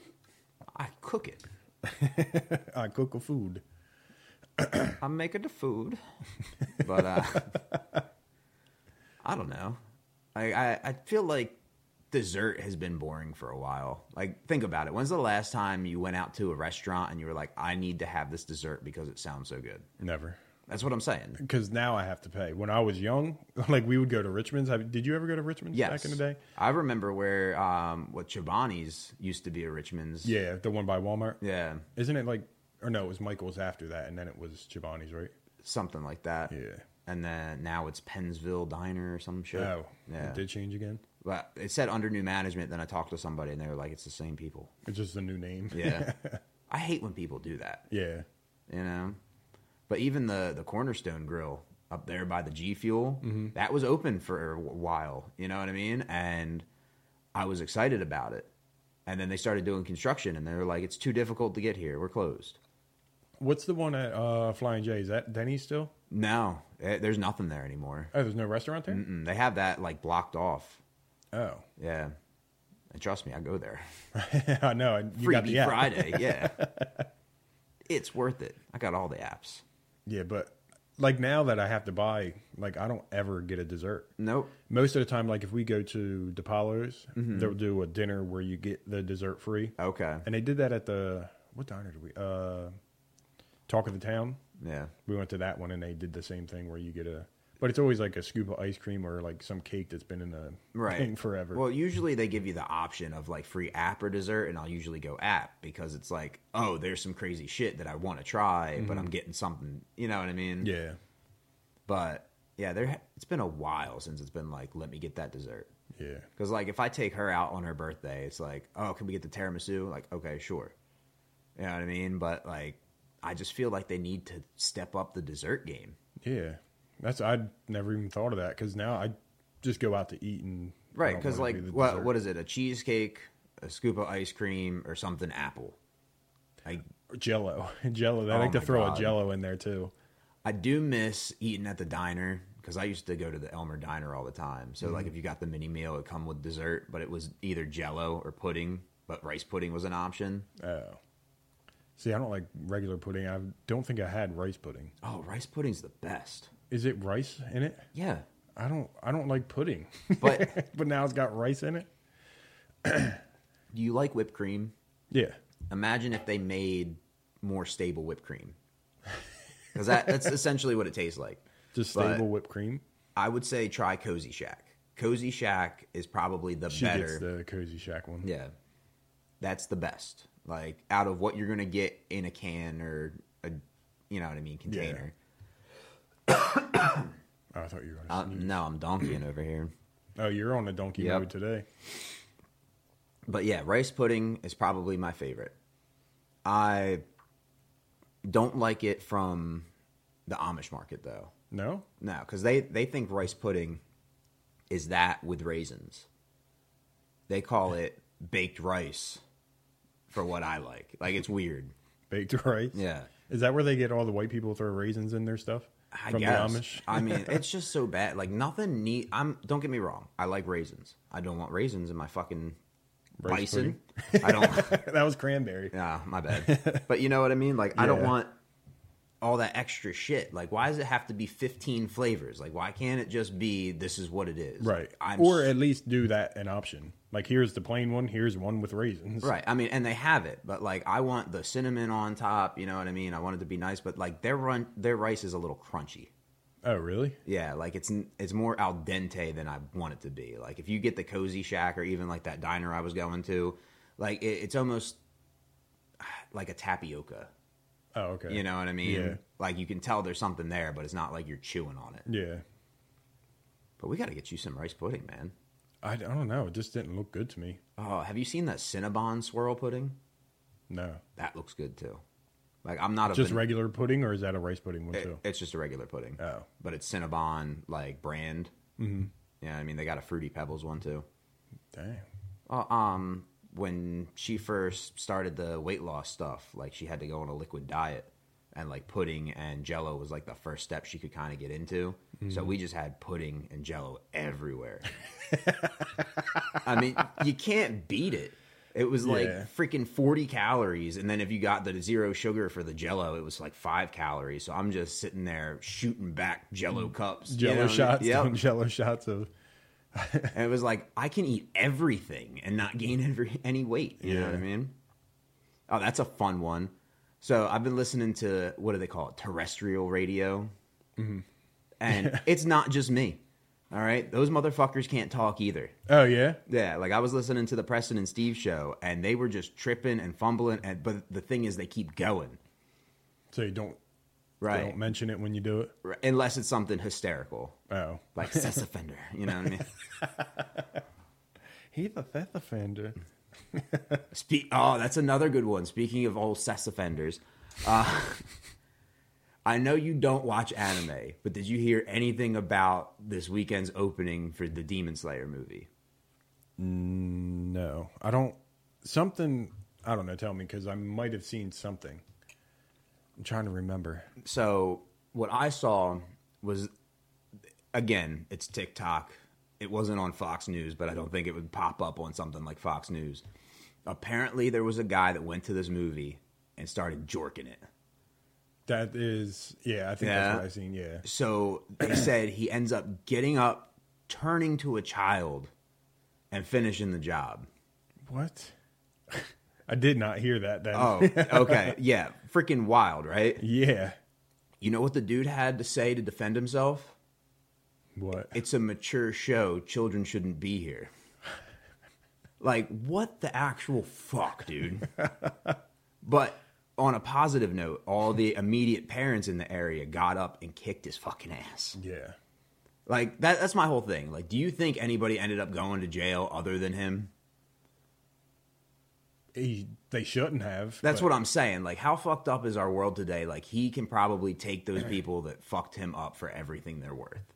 I cook it. I cook a food. I'm making the food, but uh, I don't know. I, I I feel like dessert has been boring for a while. Like, think about it. When's the last time you went out to a restaurant and you were like, I need to have this dessert because it sounds so good? Never. That's what I'm saying. Because now I have to pay. When I was young, like we would go to Richmond's. Have, did you ever go to Richmond's Yes. back in the day? I remember where um, what Chobani's used to be a Richmond's. Yeah, the one by Walmart. Yeah, Isn't it like, or no, it was Michael's after that, and then it was Chobani's, right? something like that. Yeah. And then now it's Pennsville Diner or some shit. Oh, yeah. it did change again. But it said under new management. Then I talked to somebody and they were like, it's the same people. It's just a new name. Yeah. I hate when people do that, Yeah. you know? But even the, the Cornerstone Grill up there by the G Fuel, Mm-hmm. that was open for a while, you know what I mean? And I was excited about it. And then they started doing construction and they were like, it's too difficult to get here. We're closed. What's the one at uh, Flying J? Is that Denny's still? No, eh, there's nothing there anymore. Oh, there's no restaurant there? Mm-mm, they have that like blocked off. Oh. Yeah. And trust me, I go there. I know. You got Freaky the app. Friday, yeah. It's worth it. I got all the apps. Yeah, but like now that I have to buy, like I don't ever get a dessert. Nope. Most of the time, like if we go to DePaulo's, Mm-hmm. they'll do a dinner where you get the dessert free. Okay. And they did that at the, what diner did we, uh, Talk of the Town. Yeah. We went to that one and they did the same thing where you get a, but it's always like a scoop of ice cream or like some cake that's been in the Right. thing forever. Well, usually they give you the option of like free app or dessert, and I'll usually go app because it's like, oh, there's some crazy shit that I want to try, but I'm getting something. You know what I mean? Mm-hmm. yeah. But yeah, there. It's been a while since it's been like, let me get that dessert. Yeah. Because like if I take her out on her birthday, it's like, oh, can we get the tiramisu? Like, okay, sure. You know what I mean? But like, I just feel like they need to step up the dessert game. Yeah. That's, I'd never even thought of that because now I just go out to eat and. I Right, don't because wanna like, do the what dessert. what is it? A cheesecake, a scoop of ice cream, or something apple. Like, Jello. Jello. They Oh like to my throw God. a Jello in there too. I do miss eating at the diner because I used to go to the Elmer Diner all the time. So Mm-hmm. like, if you got the mini meal, it come with dessert, but it was either Jello or pudding. But rice pudding was an option. Oh. See, I don't like regular pudding. I don't think I had rice pudding. Oh, rice pudding's the best. Is it rice in it? Yeah, I don't. I don't like pudding. but but now it's got rice in it. do you like whipped cream? Yeah. Imagine if they made more stable whipped cream, because that, that's essentially what it tastes like. Just But stable whipped cream. I would say try Cozy Shack. Cozy Shack is probably the She better. gets the Cozy Shack one. Yeah, that's the best. Like out of what you're gonna get in a can or a, you know what I mean, container. Oh, I thought you were Uh, going to sneeze. no, I'm donkeying over here. Oh, you're on the donkey Yep. mode today. But yeah, rice pudding is probably my favorite. I don't like it from the Amish market though. No? No, because they, they think rice pudding is that with raisins. They call it baked rice for what I like. Like, it's weird. Baked rice? Yeah. Is that where they get all the white people to throw raisins in their stuff? I From guess. the Amish? I mean, it's just so bad. Like, nothing neat. I'm. Don't get me wrong. I like raisins. I don't want raisins in my fucking Rice bison. I don't. That was cranberry. Nah, my bad. But you know what I mean? Like, I don't Yeah. want all that extra shit. Like, why does it have to be fifteen flavors? Like, why can't it just be this is what it is? Right. I'm or s- at least do that an option. Like, here's the plain one. Here's one with raisins. Right. I mean, and they have it, but like, I want the cinnamon on top. You know what I mean? I want it to be nice, but like, their run, their rice is a little crunchy. Oh, really? Yeah, like it's it's more al dente than I want it to be. Like if you get the Cozy Shack or even like that diner I was going to, like it, it's almost like a tapioca. Oh, okay. You know what I mean? Yeah. Like you can tell there's something there, but it's not like you're chewing on it. Yeah. But we got to get you some rice pudding, man. I, I don't know. It just didn't look good to me. Oh, have you seen that Cinnabon swirl pudding? No. That looks good too. Like I'm not a Just van- regular pudding, or is that a rice pudding one it- too? it's just a regular pudding. Oh. But it's Cinnabon like brand. Mm-hmm. Yeah, I mean they got a Fruity Pebbles one too. Dang. Uh, um, when she first started the weight loss stuff, like she had to go on a liquid diet, and like pudding and Jello was like the first step she could kind of get into. Mm-hmm. So we just had pudding and Jello everywhere. I mean, you can't beat it. It was like Yeah. freaking forty calories, and then if you got the zero sugar for the Jello, it was like five calories. So I'm just sitting there shooting back Jello cups, you Jello know? shots. Yep. Doing Jello shots of. And it was like, I can eat everything and not gain every, any weight. You know Yeah. what I mean? Oh, that's a fun one. So I've been listening to, what do they call it? Terrestrial radio. Mm-hmm. And it's not just me. All right? Those motherfuckers can't talk either. Oh yeah. Yeah, like I was listening to the Preston and Steve show, and they were just tripping and fumbling. And But the thing is, they keep going. So you don't. Right. They don't mention it when you do it. Right. Unless it's something hysterical. Oh. Like sex offender. You know what I mean? He's a theft offender. Spe- oh, that's another good one. Speaking of old sex offenders, uh, I know you don't watch anime, but did you hear anything about this weekend's opening for the Demon Slayer movie? No, I don't. Something I don't know. Tell me, because I might have seen something. I'm trying to remember. So what I saw was, again, it's TikTok. It wasn't on Fox News, but I don't think it would pop up on something like Fox News. Apparently, there was a guy that went to this movie and started jorking it. That is, yeah, I think Yeah. that's what I've seen. Yeah. So they said he ends up getting up, turning to a child, and finishing the job. What? I did not hear that. Then. Oh, okay. Yeah. Freaking wild, right? Yeah. You know what the dude had to say to defend himself? What? It's a mature show. Children shouldn't be here. Like, what the actual fuck, dude? But on a positive note, all the immediate parents in the area got up and kicked his fucking ass. Yeah. Like, that, that's my whole thing. Like, do you think anybody ended up going to jail other than him? He, they shouldn't have. That's but- what I'm saying. Like, how fucked up is our world today? Like, he can probably take those people that fucked him up for everything they're worth.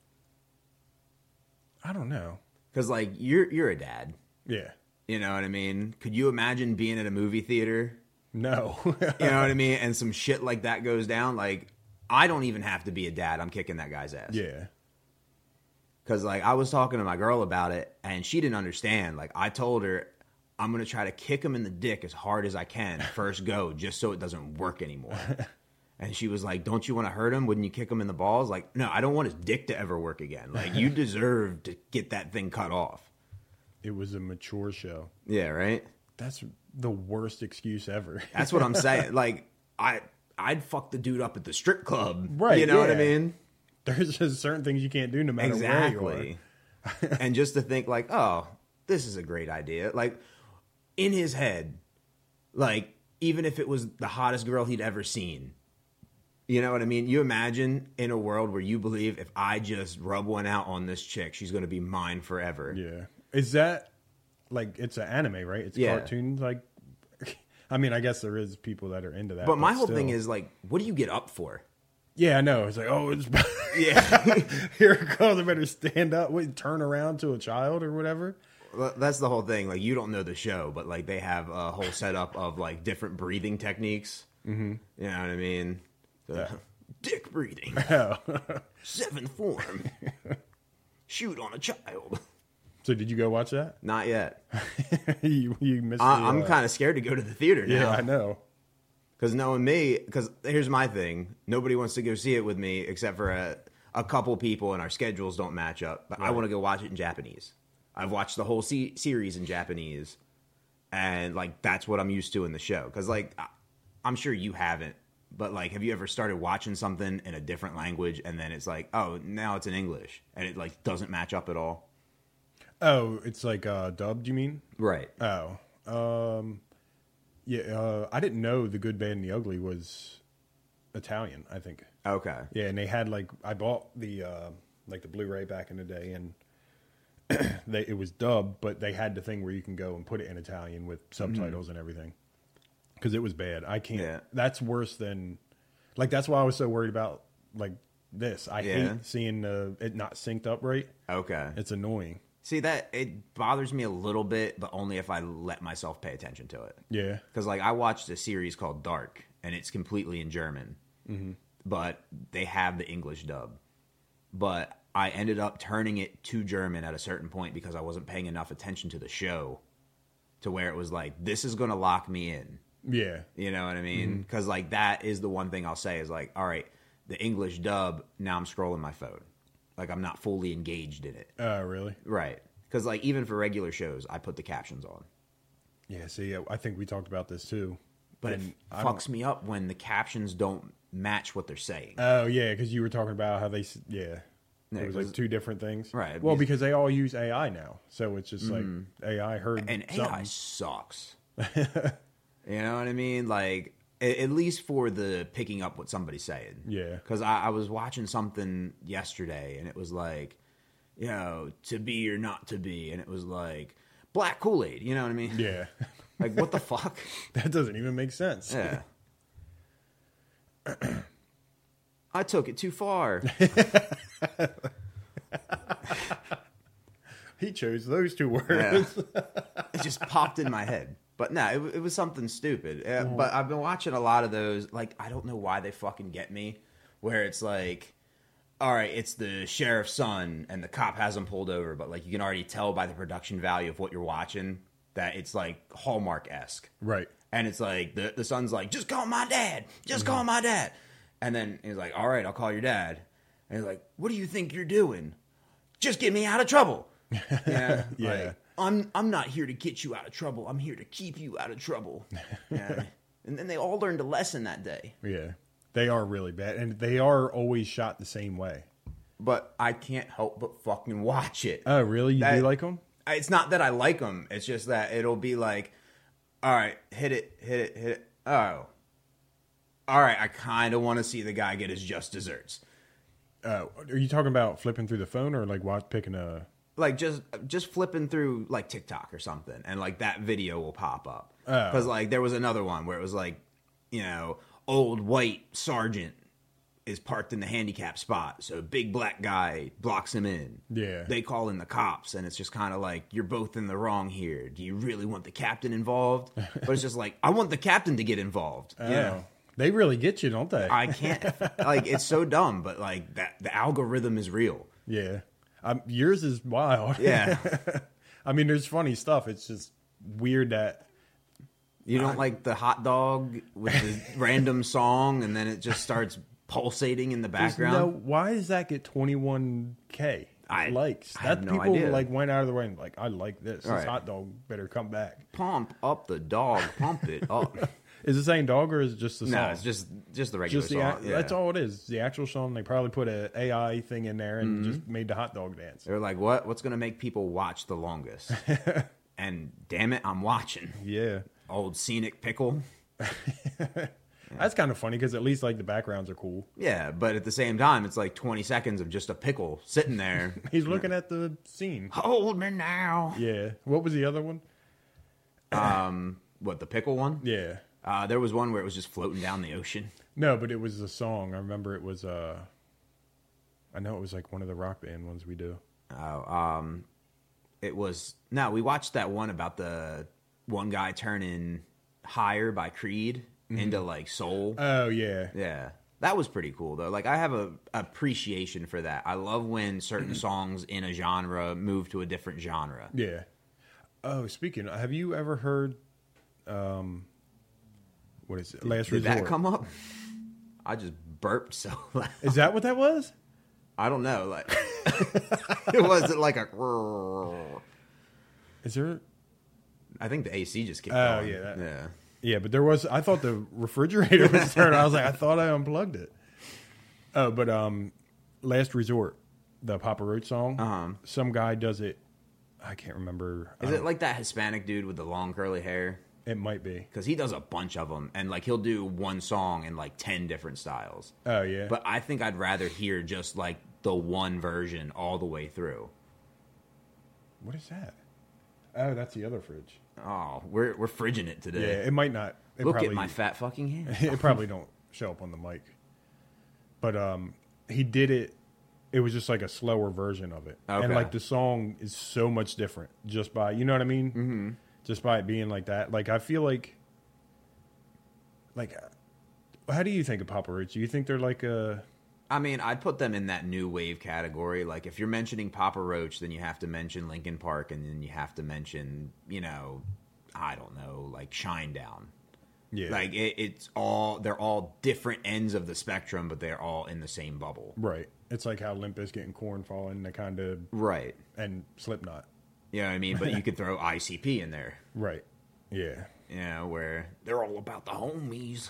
I don't know. Because, like, you're you're a dad. Yeah. You know what I mean? Could you imagine being at a movie theater? No. You know what I mean? And some shit like that goes down. Like, I don't even have to be a dad. I'm kicking that guy's ass. Yeah. Because, like, I was talking to my girl about it, and she didn't understand. Like, I told her, I'm going to try to kick him in the dick as hard as I can first go, just so it doesn't work anymore. And she was like, don't you want to hurt him? Wouldn't you kick him in the balls? Like, no, I don't want his dick to ever work again. Like, you deserve to get that thing cut off. It was a mature show. Yeah, right? That's the worst excuse ever. That's what I'm saying. Like, I, I'd fuck the dude up at the strip club. Right, You know what I yeah. mean? There's just certain things you can't do no matter where you Exactly. are. And just to think, like, oh, this is a great idea. Like, in his head, like, even if it was the hottest girl he'd ever seen, you know what I mean? You imagine in a world where you believe if I just rub one out on this chick, she's going to be mine forever. Yeah. Is that like it's an anime, right? It's Yeah. cartoon like I mean, I guess there is people that are into that. But my whole still. thing is, like, what do you get up for? Yeah, I know. It's like, oh, it's Yeah. here it goes. I better stand up, wait, turn around to a child or whatever. Well, that's the whole thing. Like, you don't know the show, but, like, they have a whole setup of, like, different breathing techniques. Mm-hmm. You know what I mean? The Yeah. dick breathing. Oh. Seventh form. Shoot on a child. So did you go watch that? Not yet. you, you missed. I, the, I'm uh, kind of scared to go to the theater Yeah, now. I know. Because knowing me, because here's my thing. Nobody wants to go see it with me except for a, a couple people, and our schedules don't match up. But I Right. want to go watch it in Japanese. I've watched the whole se- series in Japanese. And, like, that's what I'm used to in the show. Because, like, I, I'm sure you haven't. But, like, have you ever started watching something in a different language, and then it's like, oh, now it's in English, and it, like, doesn't match up at all? Oh, it's like uh, dubbed. You mean? Right. Oh, um, Yeah, uh, I didn't know The Good, Bad, and the Ugly was Italian, I think. Okay. Yeah, and they had like I bought the uh, like the Blu-ray back in the day, and they it was dubbed, but they had the thing where you can go and put it in Italian with subtitles mm-hmm. and everything. Because it was bad. I can't. Yeah. That's worse than like that's why I was so worried about like this. I yeah. hate seeing uh, it not synced up right. Okay, it's annoying. See, that it bothers me a little bit, but only if I let myself pay attention to it. Yeah, because like I watched a series called Dark, and it's completely in German. Mm-hmm. But they have the English dub. But I ended up turning it to German at a certain point because I wasn't paying enough attention to the show to where it was like, this is going to lock me in. Yeah. You know what I mean? Because, mm-hmm. like, that is the one thing I'll say is, like, all right, the English dub, now I'm scrolling my phone. Like, I'm not fully engaged in it. Oh, uh, really? Right. Because, like, even for regular shows, I put the captions on. Yeah, see, I think we talked about this, too. But and it fucks me up when the captions don't match what they're saying. Oh, yeah, because you were talking about how they, yeah, yeah it was like two different things. Right. Well, because they all use A I now. So it's just like mm. A I heard And something. A I sucks. You know what I mean? Like, at least for the picking up what somebody's saying. Yeah. Because I, I was watching something yesterday, and it was like, you know, to be or not to be. And it was like, black Kool-Aid. You know what I mean? Yeah. Like, what the fuck? That doesn't even make sense. Yeah. I took it too far. He chose those two words. Yeah. It just popped in my head. But no, it, it was something stupid. Uh, mm. But I've been watching a lot of those. Like, I don't know why they fucking get me. Where it's like, all right, it's the sheriff's son, and the cop has him pulled over. But, like, you can already tell by the production value of what you're watching that it's, like, Hallmark-esque. Right. And it's like, the, the son's like, just call my dad. Just mm-hmm. call my dad. And then he's like, all right, I'll call your dad. And he's like, what do you think you're doing? Just get me out of trouble. Yeah. Yeah. Like, I'm I'm not here to get you out of trouble. I'm here to keep you out of trouble. Yeah. And then they all learned a lesson that day. Yeah. They are really bad. And they are always shot the same way. But I can't help but fucking watch it. Oh, really? You that, do like them? It's not that I like them. It's just that it'll be like, all right, hit it, hit it, hit it. Oh. All right, I kind of want to see the guy get his just desserts. Uh, are you talking about flipping through the phone or like watch, picking a... Like, just just flipping through, like, TikTok or something, and, like, that video will pop up. Because, oh. like, there was another one where it was, like, you know, old white sergeant is parked in the handicap spot, so big black guy blocks him in. Yeah. They call in the cops, and it's just kind of like, you're both in the wrong here. Do you really want the captain involved? But it's just like, I want the captain to get involved. Oh. You know? They really get you, don't they? I can't. Like, it's so dumb, but, like, that the algorithm is real. Yeah. Um, yours is wild. Yeah. I mean, there's funny stuff. It's just weird that... You don't I, like the hot dog with the random song, and then it just starts pulsating in the background? No, why does that get twenty-one K I, likes? I have that no people idea. like went out of the way and like, I like this. Right. This hot dog better come back. Pump up the dog. Pump it up. Is it saying dog or is it just the song? No, it's just just the regular just the, song. Yeah. That's all it is. The actual song. They probably put a A I thing in there and mm-hmm. just made the hot dog dance. They're like, what? What's going to make people watch the longest? And damn it, I'm watching. Yeah. Old scenic pickle. Yeah. That's kind of funny because at least like the backgrounds are cool. Yeah, but at the same time, it's like twenty seconds of just a pickle sitting there. He's looking at the scene. Hold me now. Yeah. What was the other one? Um, what, the pickle one? Yeah. Uh, there was one where it was just floating down the ocean. No, but it was a song. I remember it was, uh, I know it was like one of the rock band ones we do. Oh, um, it was, no, we watched that one about the one guy turning Higher by Creed mm-hmm. into like soul. Oh, yeah. Yeah. That was pretty cool though. Like I have a appreciation for that. I love when certain songs in a genre move to a different genre. Yeah. Oh, speaking, of, have you ever heard, um, what is it? Last Did Resort. Did that come up? I just burped so loud. Is that what that was? I don't know. Like it wasn't like a. Is there? I think the A C just kicked Oh on. yeah, that, yeah, yeah. But there was. I thought the refrigerator was turning. I was like, I thought I unplugged it. Oh, but um, Last Resort, the Papa Roach song. Uh-huh. Some guy does it. I can't remember. Is it like that Hispanic dude with the long curly hair? It might be. because he does a bunch of them, and like he'll do one song in like ten different styles. Oh yeah. But I think I'd rather hear just like the one version all the way through. What is that? Oh, that's the other fridge. Oh, we're we're fridging it Yeah, today. it might not. It Look probably, at my fat fucking hand. it probably don't show up on the mic. But um, he did it. It was just like a slower version of it, Okay. and like the song is so much different just by you know what I mean. Mm-hmm. Just by it being like that. Like I feel like, like, uh, how do you think of Papa Roach? Do you think they're like a? I mean, I'd put them in that new wave category. Like, if you're mentioning Papa Roach, then you have to mention Linkin Park, and then you have to mention, you know, I don't know, like Shinedown. Yeah. Like, it, it's all, they're all different ends of the spectrum, but they're all in the same bubble. Right. It's like how Limp Bizkit and Korn fall in the kind of Right. and Slipknot. You know what I mean? But you could throw I C P in there, Right. Yeah. you know, where they're all about the homies.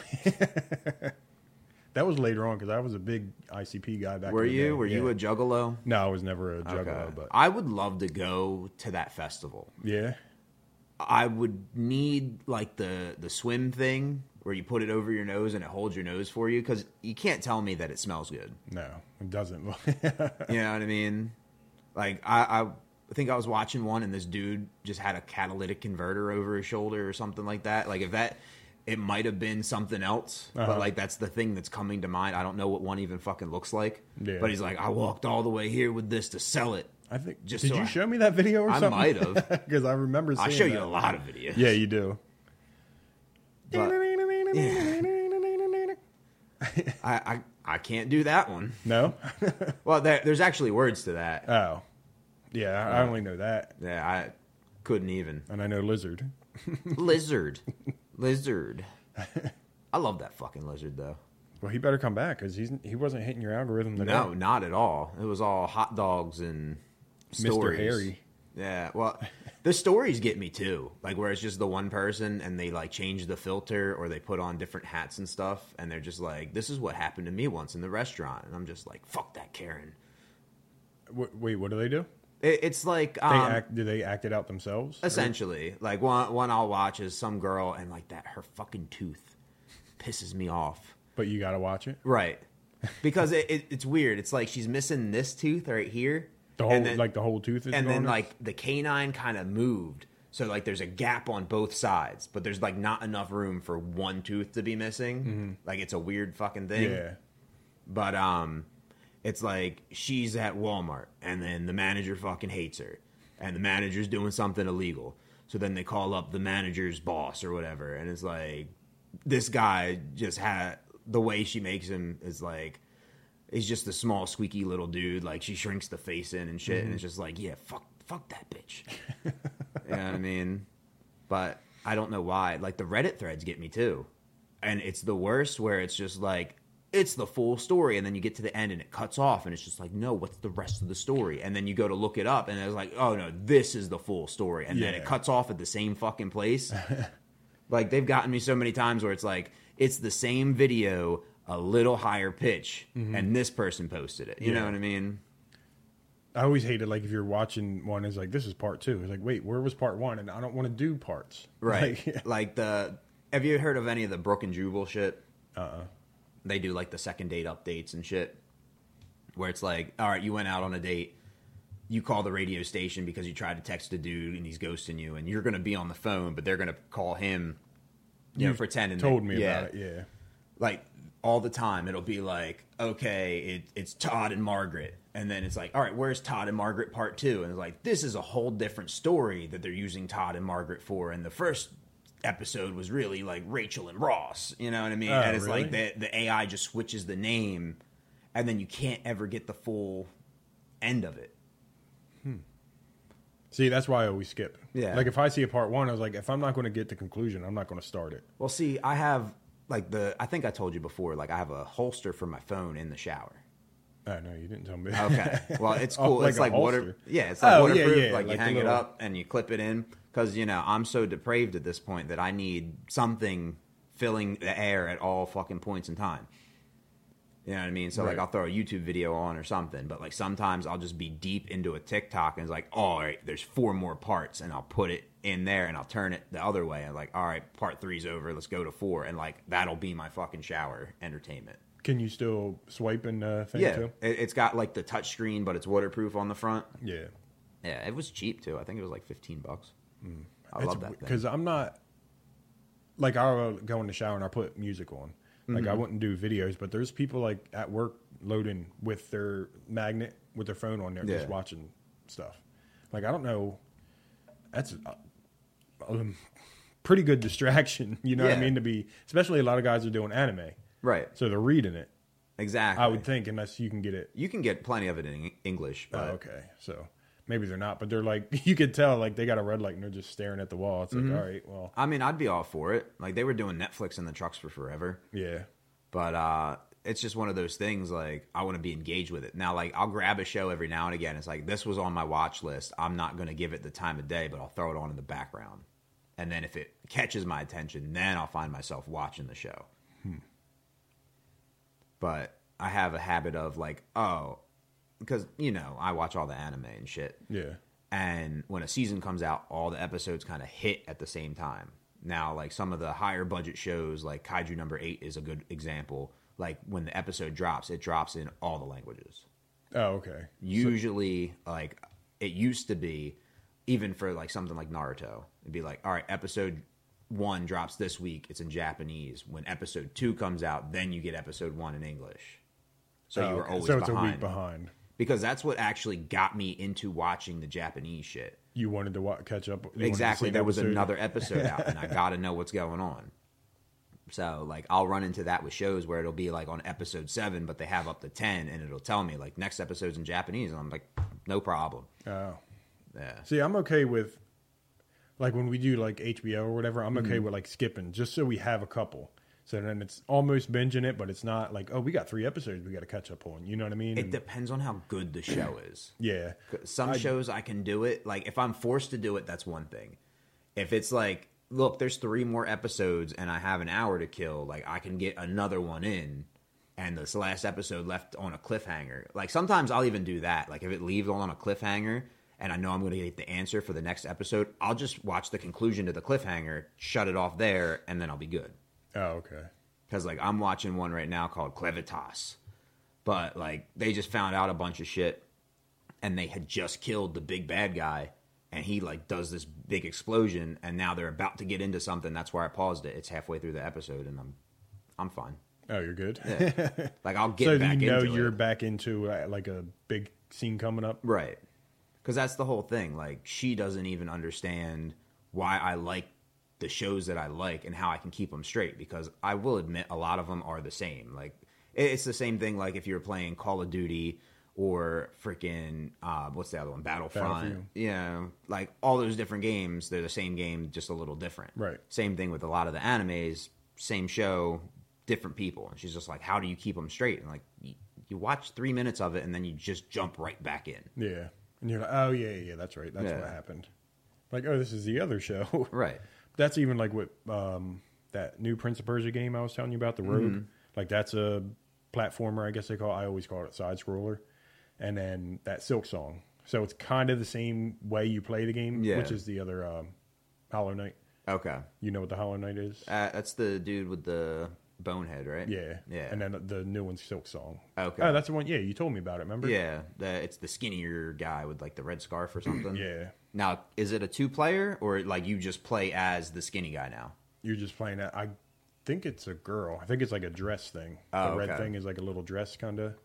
That was later on because I was a big I C P guy back. Were in the you? day. Were you Yeah. a juggalo? No, I was never a juggalo, Okay. but I would love to go to that festival. yeah. I would need like the the swim thing where you put it over your nose and it holds your nose for you, because you can't tell me that it smells good. No, it doesn't. You know what I mean? Like I, I think I was watching one and this dude just had a catalytic converter over his shoulder or something like that. Like if that, it might have been something else, Uh-huh. but like that's the thing that's coming to mind. I don't know what one even fucking looks like. Yeah. But he's like, I walked all the way here with this to sell it. I think. Just did so you I- show me that video or I something? might have. Because I remember seeing I show you that. a lot of videos. Yeah, you do. But, I, I I can't do that one. No. Well, there, there's actually words to that. Oh. Yeah, I only know that, Yeah, I couldn't even. and I know lizard. Lizard. Lizard. I love that fucking lizard, though. Well, he better come back because he's he wasn't hitting your algorithm. Today. No, not at all. It was all hot dogs and Mister stories. Harry. Yeah, well, the stories get me too. Like where it's just the one person and they like change the filter or they put on different hats and stuff, and they're just like, "This is what happened to me once in the restaurant," and I'm just like, "Fuck that, Karen." Wait, wait, what do they do? It, it's like They um, act. Do they act it out themselves? Or- essentially like one one I'll watch is some girl and like that her fucking tooth pisses me off. But you got to watch it. Right. Because it, it, it's weird. It's like she's missing this tooth right here. The whole and then, like the whole tooth is and gone then now? like the canine kind of moved. So like there's a gap on both sides, but there's like not enough room for one tooth to be missing. Like it's a weird fucking thing. yeah. But um it's like she's at Walmart and then the manager fucking hates her and the manager's doing something illegal. So then they call up the manager's boss or whatever, and it's like this guy just had the way she makes him is like he's just a small squeaky little dude. Like she shrinks the face in and shit, Mm-hmm. and it's just like, yeah, fuck, fuck that bitch. You know what I mean? But I don't know why. Like the Reddit threads get me too, and it's the worst where it's just like it's the full story, and then you get to the end and it cuts off, and it's just like, no, what's the rest of the story? And then you go to look it up, and it's like, oh no, this is the full story, and then Yeah. it cuts off at the same fucking place. Like they've gotten me so many times where it's like it's the same video, a little higher pitch, and this person posted it. You know Yeah. what I mean? I always hated like if you're watching one, it's like this is part two. It's like wait, where was part one? And I don't want to do parts. Right. Like, Like the. Have you heard of any of the Brook and Jubal shit? uh-uh. They do like the second date updates and shit, where it's like, all right, you went out on a date. You call the radio station because you tried to text a dude and he's ghosting you, and you're going to be on the phone, but they're going to call him. You know, You've pretending. Told that- me yeah. about it. Yeah. Like all the time it'll be like, okay, it, it's Todd and Margaret, and then it's like, all right, where's Todd and Margaret part two? And it's like, this is a whole different story that they're using Todd and Margaret for, and the first episode was really like Rachel and Ross, you know what I mean? Oh, And it's like really? the, the A I just switches the name, and then you can't ever get the full end of it. See, that's why I always skip. Yeah. Like if I see a part one, I was like, if I'm not going to get the conclusion, I'm not going to start it. Well, see, I have like the I think I told you before, like I have a holster for my phone in the shower. Oh no, you didn't tell me. Okay. Well, it's Oh, cool. like it's a like water. holster. Yeah, it's like Oh, yeah, waterproof. yeah, Like, like you the hang it little- up and you clip it in. Because, you know, I'm so depraved at this point that I need something filling the air at all fucking points in time. You know what I mean? So, like, Right. I'll throw a YouTube video on or something. But, like, sometimes I'll just be deep into a TikTok and it's like, oh, all right, there's four more parts. And I'll put it in there, and I'll turn it the other way. And like, all right, part three's over. Let's go to four, and like that'll be my fucking shower entertainment. Can you still swipe and uh, thing Yeah, too? it, it's got like the touch screen, but it's waterproof on the front. Yeah. Yeah, it was cheap too. I think it was like fifteen bucks. Mm. I It's love that thing. because I'm not like I'll go in the shower and I put music on. Like Mm-hmm. I wouldn't do videos, but there's people like at work loading with their magnet with their phone on there, Yeah. just watching stuff. Like I don't know, that's a, a pretty good distraction. You know what I Yeah. mean? To be, especially a lot of guys are doing anime, Right. so they're reading it. Exactly. I would think, unless you can get it. You can get plenty of it in Eng- English, Oh, but okay, so maybe they're not, but they're like you could tell like they got a red light and they're just staring at the wall. It's like Mm-hmm. all right, well, I mean, I'd be all for it. Like they were doing Netflix in the trucks for forever. yeah. But uh, it's just one of those things, like, I want to be engaged with it. Now, like, I'll grab a show every now and again. It's like, this was on my watch list. I'm not going to give it the time of day, but I'll throw it on in the background. And then if it catches my attention, then I'll find myself watching the show. Hmm. But I have a habit of, like, oh, because, you know, I watch all the anime and shit. Yeah. And when a season comes out, all the episodes kind of hit at the same time. Now, like some of the higher budget shows, like Kaiju Number Eight is a good example. Like when the episode drops, it drops in all the languages. Oh, okay. Usually, like it used to be, even for like something like Naruto, it'd be like, all right, episode one drops this week, it's in Japanese. When episode two comes out, then you get episode one in English. So Oh, you were okay. always so it's behind. a week behind. Because that's what actually got me into watching the Japanese shit. You wanted to wa- catch up. You wanted to Exactly. see There the was episode. another episode out, and I got to know what's going on. So, like, I'll run into that with shows where it'll be, like, on episode seven, but they have up to ten, and it'll tell me, like, next episode's in Japanese. And I'm like, no problem. Oh. Yeah. See, I'm okay with, like, when we do, like, H B O or whatever, I'm okay Mm-hmm. with, like, skipping, just so we have a couple. So then it's almost binging it, but it's not like, oh, we got three episodes we got to catch up on. You know what I mean? It And- depends on how good the show is. yeah. Some I- shows I can do it. Like, if I'm forced to do it, that's one thing. If it's like, look, there's three more episodes and I have an hour to kill, like, I can get another one in, and this last episode left on a cliffhanger. Like, sometimes I'll even do that. Like, if it leaves on a cliffhanger and I know I'm going to get the answer for the next episode, I'll just watch the conclusion to the cliffhanger, shut it off there, and then I'll be good. Oh, okay. Because, like, I'm watching one right now called Clevitas. But, like, they just found out a bunch of shit, and they had just killed the big bad guy, and he, like, does this big explosion, and now they're about to get into something. That's where I paused it. It's halfway through the episode, and I'm I'm fine. Oh, you're good. Yeah. Like, I'll get so back you know into you're it. back into, uh, like, a big scene coming up? Right. Because that's the whole thing. Like, she doesn't even understand why I like the shows that I like and how I can keep them straight, because I will admit a lot of them are the same. Like, it's the same thing like if you're playing Call of Duty or freaking uh, what's the other one, Battlefront. Battlefield. You know, like all those different games, they're the same game, just a little different. Right. Same thing with a lot of the animes, same show, different people. And she's just like, how do you keep them straight? And like, you, you watch three minutes of it and then you just jump right back in. Yeah. And you're like, oh, yeah, yeah, that's right. That's Yeah. what happened. Like, oh, this is the other show. Right. That's even like what um, that new Prince of Persia game I was telling you about, the Rogue. Mm-hmm. Like that's a platformer, I guess they call it. I always call it side scroller. And then that Silk Song. So it's kind of the same way you play the game, Yeah. which is the other um, Hollow Knight. Okay. You know what the Hollow Knight is? Uh, that's the dude with the bonehead, right? yeah. Yeah. And then the new one's Silk Song. Okay. Oh, that's the one. Yeah, you told me about it, remember? Yeah, the, it's the skinnier guy with like the red scarf or something. Yeah. Now, is it a two player or like you just play as the skinny guy now? You're just playing that. I think it's a girl. I think it's like a dress thing. Oh, the red okay. thing is like a little dress kind of.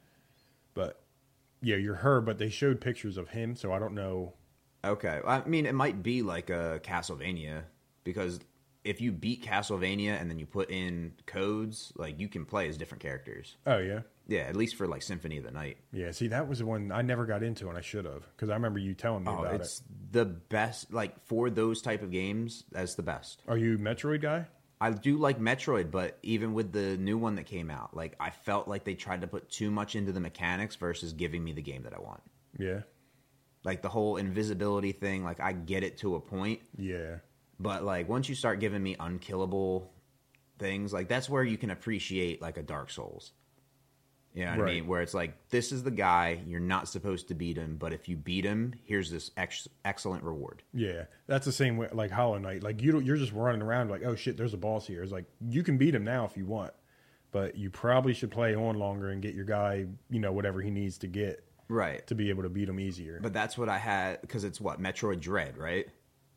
But yeah, you're her. But they showed pictures of him, so I don't know. Okay. I mean, it might be like a Castlevania because if you beat Castlevania and then you put in codes, like you can play as different characters. Oh yeah, Yeah, at least for like Symphony of the Night. yeah. See, that was the one I never got into, and I should have because I remember you telling me Oh, about it's it. the best. Like for those type of games, that's the best. Are you a Metroid guy? I do like Metroid, but even with the new one that came out, like I felt like they tried to put too much into the mechanics versus giving me the game that I want. Yeah, Like the whole invisibility thing, like I get it to a point, yeah, but like once you start giving me unkillable things, like that's where you can appreciate like a Dark Souls. You know what Right. I mean? Where it's like, this is the guy, you're not supposed to beat him, but if you beat him, here's this ex- excellent reward. Yeah, that's the same way. Like Hollow Knight, like you don't, you're just running around like, oh shit, there's a boss here. It's like you can beat him now if you want, but you probably should play on longer and get your guy, you know, whatever he needs to get Right. to be able to beat him easier. But that's what I had, because it's what? Metroid Dread, right?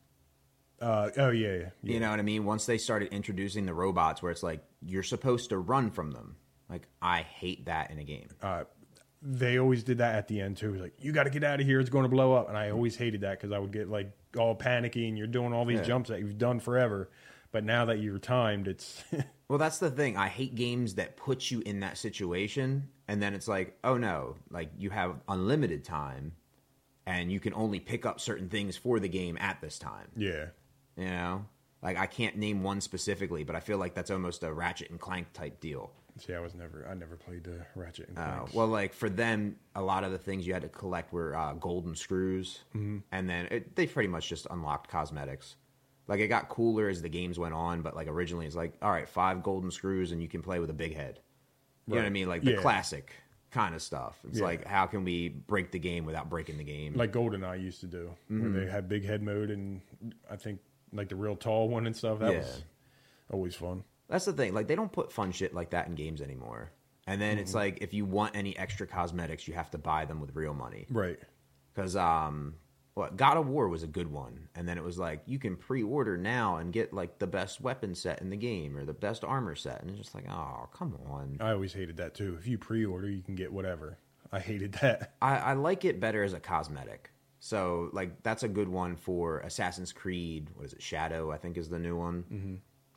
Uh, oh yeah, yeah, yeah. You know what I mean? Once they started introducing the robots where it's like, you're supposed to run from them. Like, I hate that in a game. Uh, they always did that at the end too. Like, you got to get out of here; it's going to blow up. And I always hated that because I would get like all panicky, and you're doing all these Yeah. jumps that you've done forever. But now that you're timed, it's Well, that's the thing. I hate games that put you in that situation, and then it's like, oh no, like you have unlimited time, and you can only pick up certain things for the game at this time. yeah, You know? Like, I can't name one specifically, but I feel like that's almost a Ratchet and Clank type deal. See, I was never, I never played the Ratchet and Uh, Clank. well, like for them, a lot of the things you had to collect were uh, golden screws, mm-hmm. and then it, they pretty much just unlocked cosmetics. Like, it got cooler as the games went on, but like originally it's like, all right, five golden screws and you can play with a big head. You know what I Right. mean? Like the Yeah. classic kind of stuff. It's Yeah. like, how can we break the game without breaking the game? Like GoldenEye used to do, Mm-hmm. where they had big head mode, and I think like the real tall one and stuff. That Yeah. was always fun. That's the thing. Like, they don't put fun shit like that in games anymore. And then Mm-hmm. it's like, if you want any extra cosmetics, you have to buy them with real money. Right. Because um, what God of War was a good one, and then it was like you can pre-order now and get like the best weapon set in the game or the best armor set, and it's just like, oh, come on. I always hated that too. If you pre-order, you can get whatever. I hated that. I, I like it better as a cosmetic. So like that's a good one for Assassin's Creed. What is it? Shadow, I think, is the new one. Mm-hmm.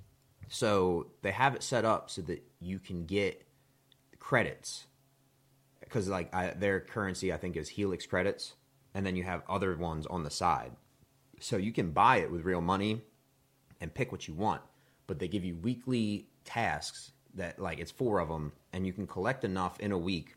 So they have it set up so that you can get credits, because like I, their currency, I think, is Helix credits, and then you have other ones on the side. So you can buy it with real money and pick what you want, but they give you weekly tasks that, like, it's four of them, and you can collect enough in a week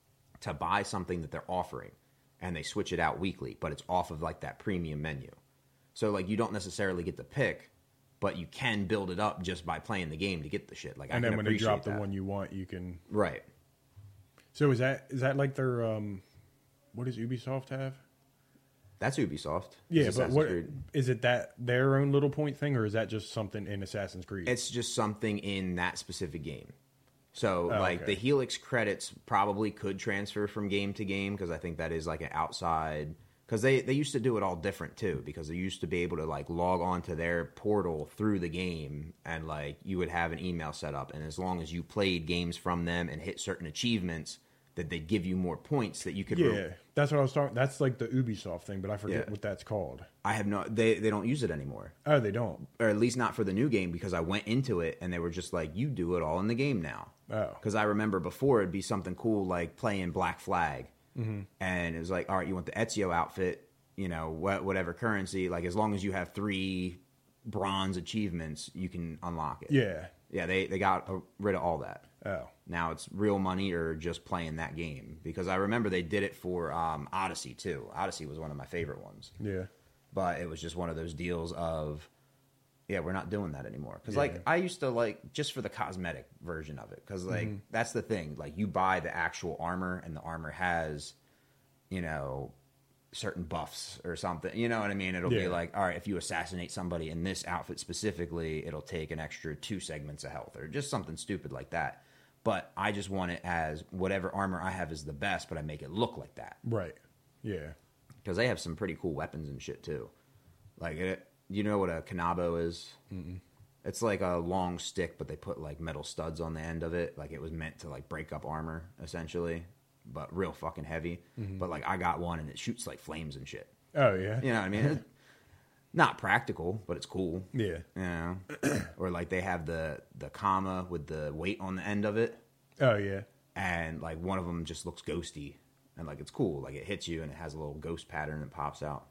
to buy something that they're offering, and they switch it out weekly, but it's off of like that premium menu. So like you don't necessarily get to pick, but you can build it up just by playing the game to get the shit. Like, And I then can when they appreciate drop the that. one you want, you can. Right. So is that is that like their um, what does Ubisoft have? That's Ubisoft. Yeah, It's but Assassin's what Creed. is it that their own little point thing, or is that just something in Assassin's Creed? It's just something in that specific game. So, Oh, like, okay. the Helix credits probably could transfer from game to game, because I think that is like an outside. Because they, they used to do it all different too, because they used to be able to like log on to their portal through the game, and like you would have an email set up, and as long as you played games from them and hit certain achievements, that they'd give you more points that you could. yeah, re- that's what I was talking. That's like the Ubisoft thing, but I forget Yeah. what that's called. I have no. They they don't use it anymore, Oh, they don't. or at least not for the new game, because I went into it and they were just like, you do it all in the game now. Oh, Because I remember before it'd be something cool like playing Black Flag, Mm-hmm. and it was like, all right, you want the Ezio outfit, you know, wha- whatever currency, like as long as you have three bronze achievements, you can unlock it. yeah. Yeah, they they got uh, rid of all that. Oh, Now it's real money or just playing that game. Because I remember they did it for um, Odyssey too. Odyssey was one of my favorite ones, yeah. but it was just one of those deals of, yeah, we're not doing that anymore. Because Yeah. like I used to like just for the cosmetic version of it. Because like that's the thing. Like you buy the actual armor, and the armor has, you know, certain buffs or something. You know what I mean? It'll Yeah. be like, all right, if you assassinate somebody in this outfit specifically, it'll take an extra two segments of health, or just something stupid like that. But I just want it as whatever armor I have is the best, but I make it look like that. Right. Yeah. Because they have some pretty cool weapons and shit too. Like, it, you know what a Kanabo is? Mm-mm. It's like a long stick, but they put like metal studs on the end of it. Like, it was meant to like break up armor essentially, but real fucking heavy. Mm-hmm. But like I got one and it shoots like flames and shit. Oh, yeah. You know what I mean? It's not practical, but it's cool. Yeah. You know, or like they have the the comma with the weight on the end of it, Oh, yeah. and like one of them just looks ghosty, and like it's cool. Like it hits you and it has a little ghost pattern that pops out.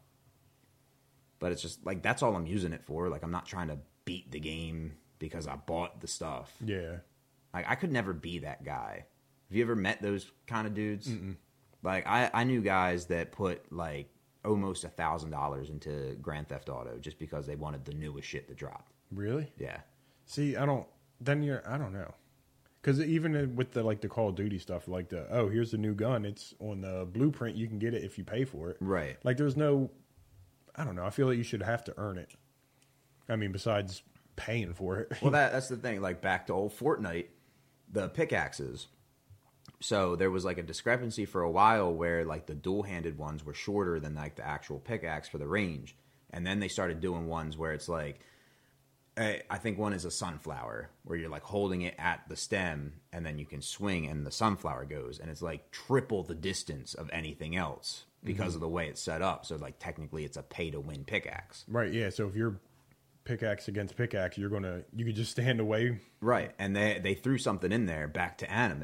But it's just like that's all I'm using it for. Like I'm not trying to beat the game because I bought the stuff. Yeah. Like I could never be that guy. Have you ever met those kind of dudes? Mm-mm. Like I, I knew guys that put like almost a thousand dollars into Grand Theft Auto just because they wanted the newest shit to drop. Really? Yeah. See, I don't. Then you're. I don't know. Because even with the like the Call of Duty stuff, like the oh here's the new gun, it's on the blueprint. You can get it if you pay for it. Right. Like there's no, I don't know. I feel like you should have to earn it. I mean, besides paying for it. Well, that that's the thing. Like back to old Fortnite, the pickaxes. So there was like a discrepancy for a while where like the dual-handed ones were shorter than like the actual pickaxe for the range, and then they started doing ones where it's like. I think one is a sunflower where you're like holding it at the stem and then you can swing and the sunflower goes and it's like triple the distance of anything else because mm-hmm. of the way it's set up. So like technically it's a pay to win pickaxe. Right. Yeah. So if you're pickaxe against pickaxe, you're going to, you could just stand away. Right. And they, they threw something in there back to anime.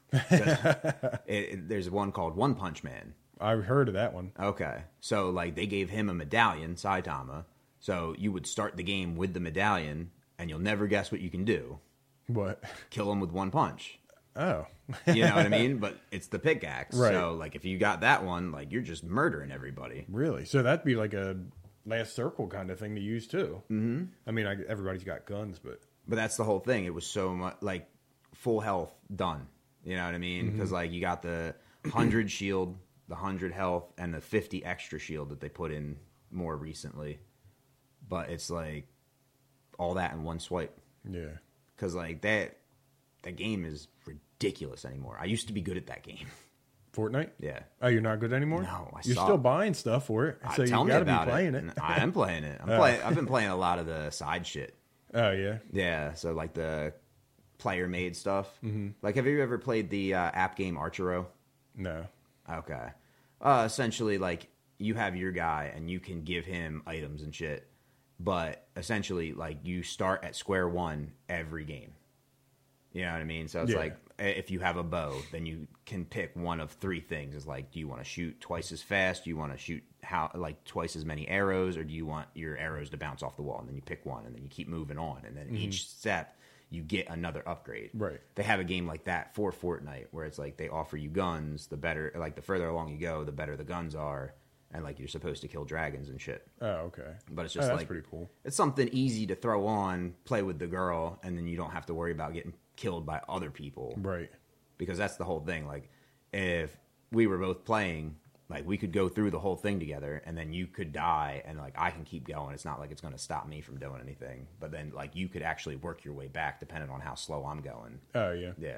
it, it, there's one called One Punch Man. I've heard of that one. Okay. So like they gave him a medallion, Saitama. So you would start the game with the medallion, and you'll never guess what you can do. What? Kill him with one punch. Oh. You know what I mean? But it's the pickaxe. Right. So, like, if you got that one, like, you're just murdering everybody. Really? So that'd be like a last circle kind of thing to use, too. Mm-hmm. I mean, I, everybody's got guns, but... But that's the whole thing. It was so much, like, full health done. You know what I mean? Because, mm-hmm. like, you got the one hundred shield, the one hundred health, and the fifty extra shield that they put in more recently. But it's like all that in one swipe. Yeah. Because like that, that game is ridiculous anymore. I used to be good at that game. Fortnite? Yeah. Oh, you're not good anymore? No, I You're saw, still buying stuff for it, so uh, you tell got to me about be playing it. it. I am playing it. I'm Oh. playing. I've been playing a lot of the side shit. Oh yeah. Yeah. So like the player made stuff. Mm-hmm. Like, have you ever played the uh, app game Archero? No. Okay. Uh, essentially, like you have your guy and you can give him items and shit. But essentially, like, you start at square one every game. You know what I mean? So it's Yeah. like, if you have a bow, then you can pick one of three things. It's like, do you want to shoot twice as fast? Do you want to shoot how like twice as many arrows? Or do you want your arrows to bounce off the wall? And then you pick one, and then you keep moving on. And then mm-hmm. each step, you get another upgrade. Right. They have a game like that for Fortnite, where it's like they offer you guns. The better, like, the further along you go, the better the guns are. And, like, you're supposed to kill dragons and shit. Oh, okay. But it's just, oh, that's like... pretty cool. It's something easy to throw on, play with the girl, and then you don't have to worry about getting killed by other people. Right. Because that's the whole thing. Like, if we were both playing, like, we could go through the whole thing together, and then you could die, and, like, I can keep going. It's not like it's going to stop me from doing anything. But then, like, you could actually work your way back, depending on how slow I'm going. Oh, yeah. Yeah.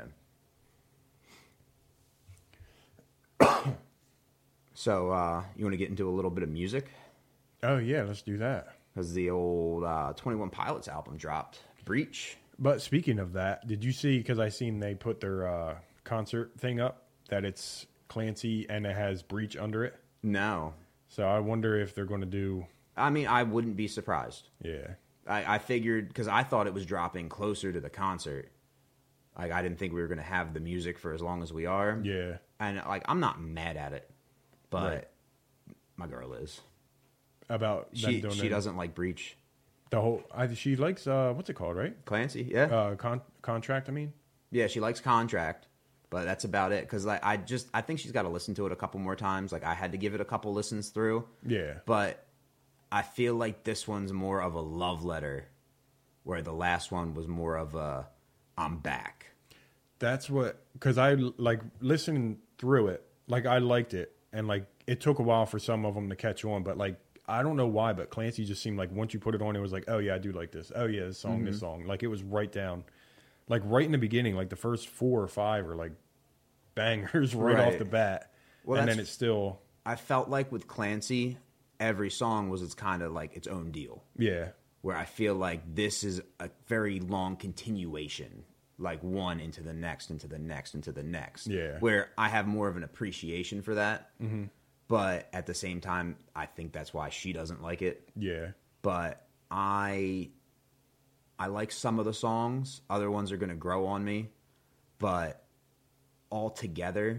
So, uh, you want to get into a little bit of music? Oh, yeah, let's do that. Because the old uh, twenty-one Pilots album dropped, Breach. But speaking of that, did you see, because I seen they put their uh, concert thing up, that it's Clancy and it has Breach under it? No. So I wonder if they're going to do... I mean, I wouldn't be surprised. Yeah. I, I figured, because I thought it was dropping closer to the concert. Like, I didn't think we were going to have the music for as long as we are. Yeah. And, like, I'm not mad at it. But right. my girl is. About them she doing she it. doesn't like Breach. The whole I, she likes uh what's it called, right? Clancy, yeah. Uh, con- contract. I mean, yeah, she likes Contract, but that's about it. Because like I just I think she's got to listen to it a couple more times. Like I had to give it a couple listens through. Yeah, but I feel like this one's more of a love letter, where the last one was more of a I'm back. That's what because I like listening through it. Like I liked it. And, like, it took a while for some of them to catch on. But, like, I don't know why, but Clancy just seemed like once you put it on, it was like, oh, yeah, I do like this. Oh, yeah, this song, mm-hmm. this song. Like, it was right down. Like, right in the beginning, like, the first four or five are, like, bangers right, right. off the bat. Well, and then it's still... I felt like with Clancy, every song was its kind of, like, its own deal. Yeah. Where I feel like this is a very long continuation. Like, one into the next, into the next, into the next. Yeah. Where I have more of an appreciation for that. Mm-hmm. But at the same time, I think that's why she doesn't like it. Yeah. But I I like some of the songs. Other ones are going to grow on me. But altogether,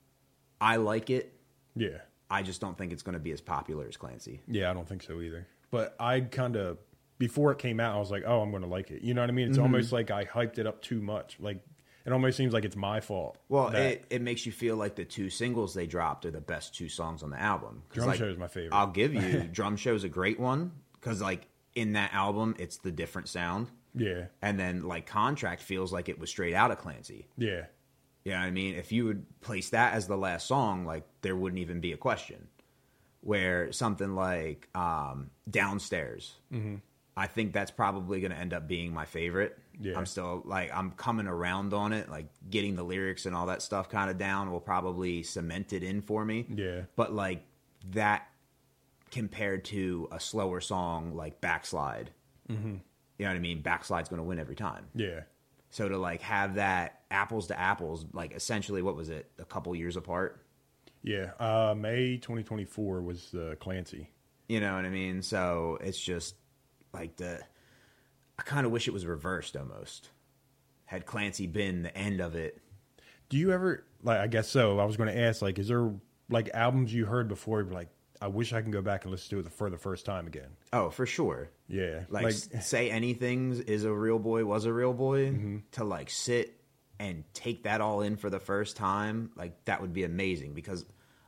I like it. Yeah. I just don't think it's going to be as popular as Clancy. Yeah, I don't think so either. But I'd kind of... Before it came out, I was like, oh, I'm going to like it. You know what I mean? It's mm-hmm. almost like I hyped it up too much. Like, it almost seems like it's my fault. Well, that... it, it makes you feel like the two singles they dropped are the best two songs on the album. Drum like, Show is my favorite. I'll give you, Drum Show is a great one. Because, like, in that album, it's the different sound. Yeah. And then like Contract feels like it was straight out of Clancy. Yeah. You know what I mean? If you would place that as the last song, like there wouldn't even be a question. Where something like um, Downstairs, mm-hmm. I think that's probably going to end up being my favorite. Yeah. I'm still like, I'm coming around on it. Like getting the lyrics and all that stuff kind of down will probably cement it in for me. Yeah. But like that compared to a slower song like Backslide, mm-hmm. you know what I mean? Backslide's going to win every time. Yeah. So to like have that apples to apples, like essentially, what was it? A couple years apart. Yeah. Uh, May twenty twenty-four was uh, Clancy. You know what I mean? So it's just like the, I kind of wish it was reversed almost. Had Clancy been the end of it. Do you ever, like, I guess so. I was going to ask, like, is there like albums you heard before, you're like, I wish I can go back and listen to it for the first time again? Oh, for sure. Yeah. Like, like Say Anything is a Real Boy, was a Real Boy. Mm-hmm. To like sit and take that all in for the first time, like that would be amazing because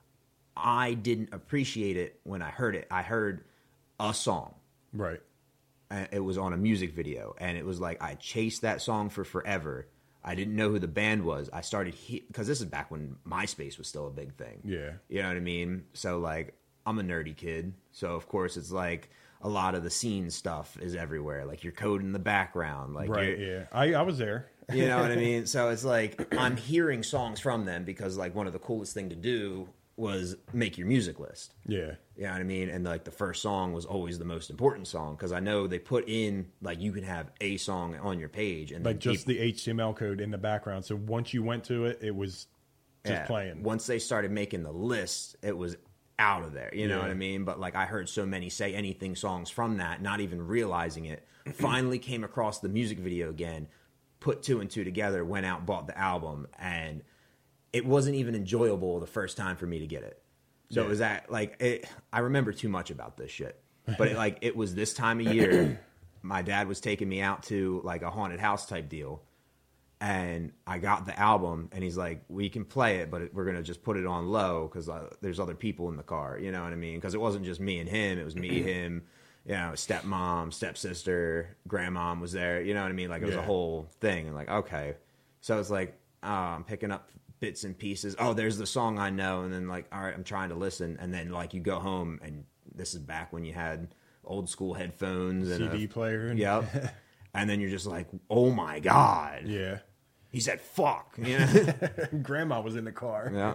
I didn't appreciate it when I heard it. I heard a song. Right. And it was on a music video. And it was like I chased that song for forever. I didn't know who the band was. I started, because he- this is back when MySpace was still a big thing. Yeah. You know what I mean? So like, I'm a nerdy kid. So of course it's like a lot of the scene stuff is everywhere. Like your code in the background. Like right, yeah. I, I was there. You know what I mean? So it's like I'm hearing songs from them because like one of the coolest thing to do was make your music list. Yeah. You know what I mean? And like the first song was always the most important song because I know they put in like you can have a song on your page and like just people, the H T M L code in the background. So once you went to it, it was just yeah, playing. Once they started making the list, it was out of there. You know yeah. what I mean? But like I heard so many Say Anything songs from that, not even realizing it. Finally came across the music video again, put two and two together, went out, bought the album, and it wasn't even enjoyable the first time for me to get it. So yeah. it was that like it, I remember too much about this shit, but it, like it was this time of year. My dad was taking me out to like a haunted house type deal, and I got the album, and he's like, "We can play it, but we're gonna just put it on low because uh, there's other people in the car." You know what I mean? Because it wasn't just me and him; it was me, him, you know, stepmom, stepsister, grandmom was there. You know what I mean? Like it was yeah. a whole thing, and like okay, so it's like uh, I'm picking up bits and pieces. Oh, there's the song I know, and then like, all right, I'm trying to listen, and then like you go home, and this is back when you had old school headphones and C D a, player. And yep. And then you're just like, oh my god, yeah. he said fuck. You know? Grandma was in the car. Yeah.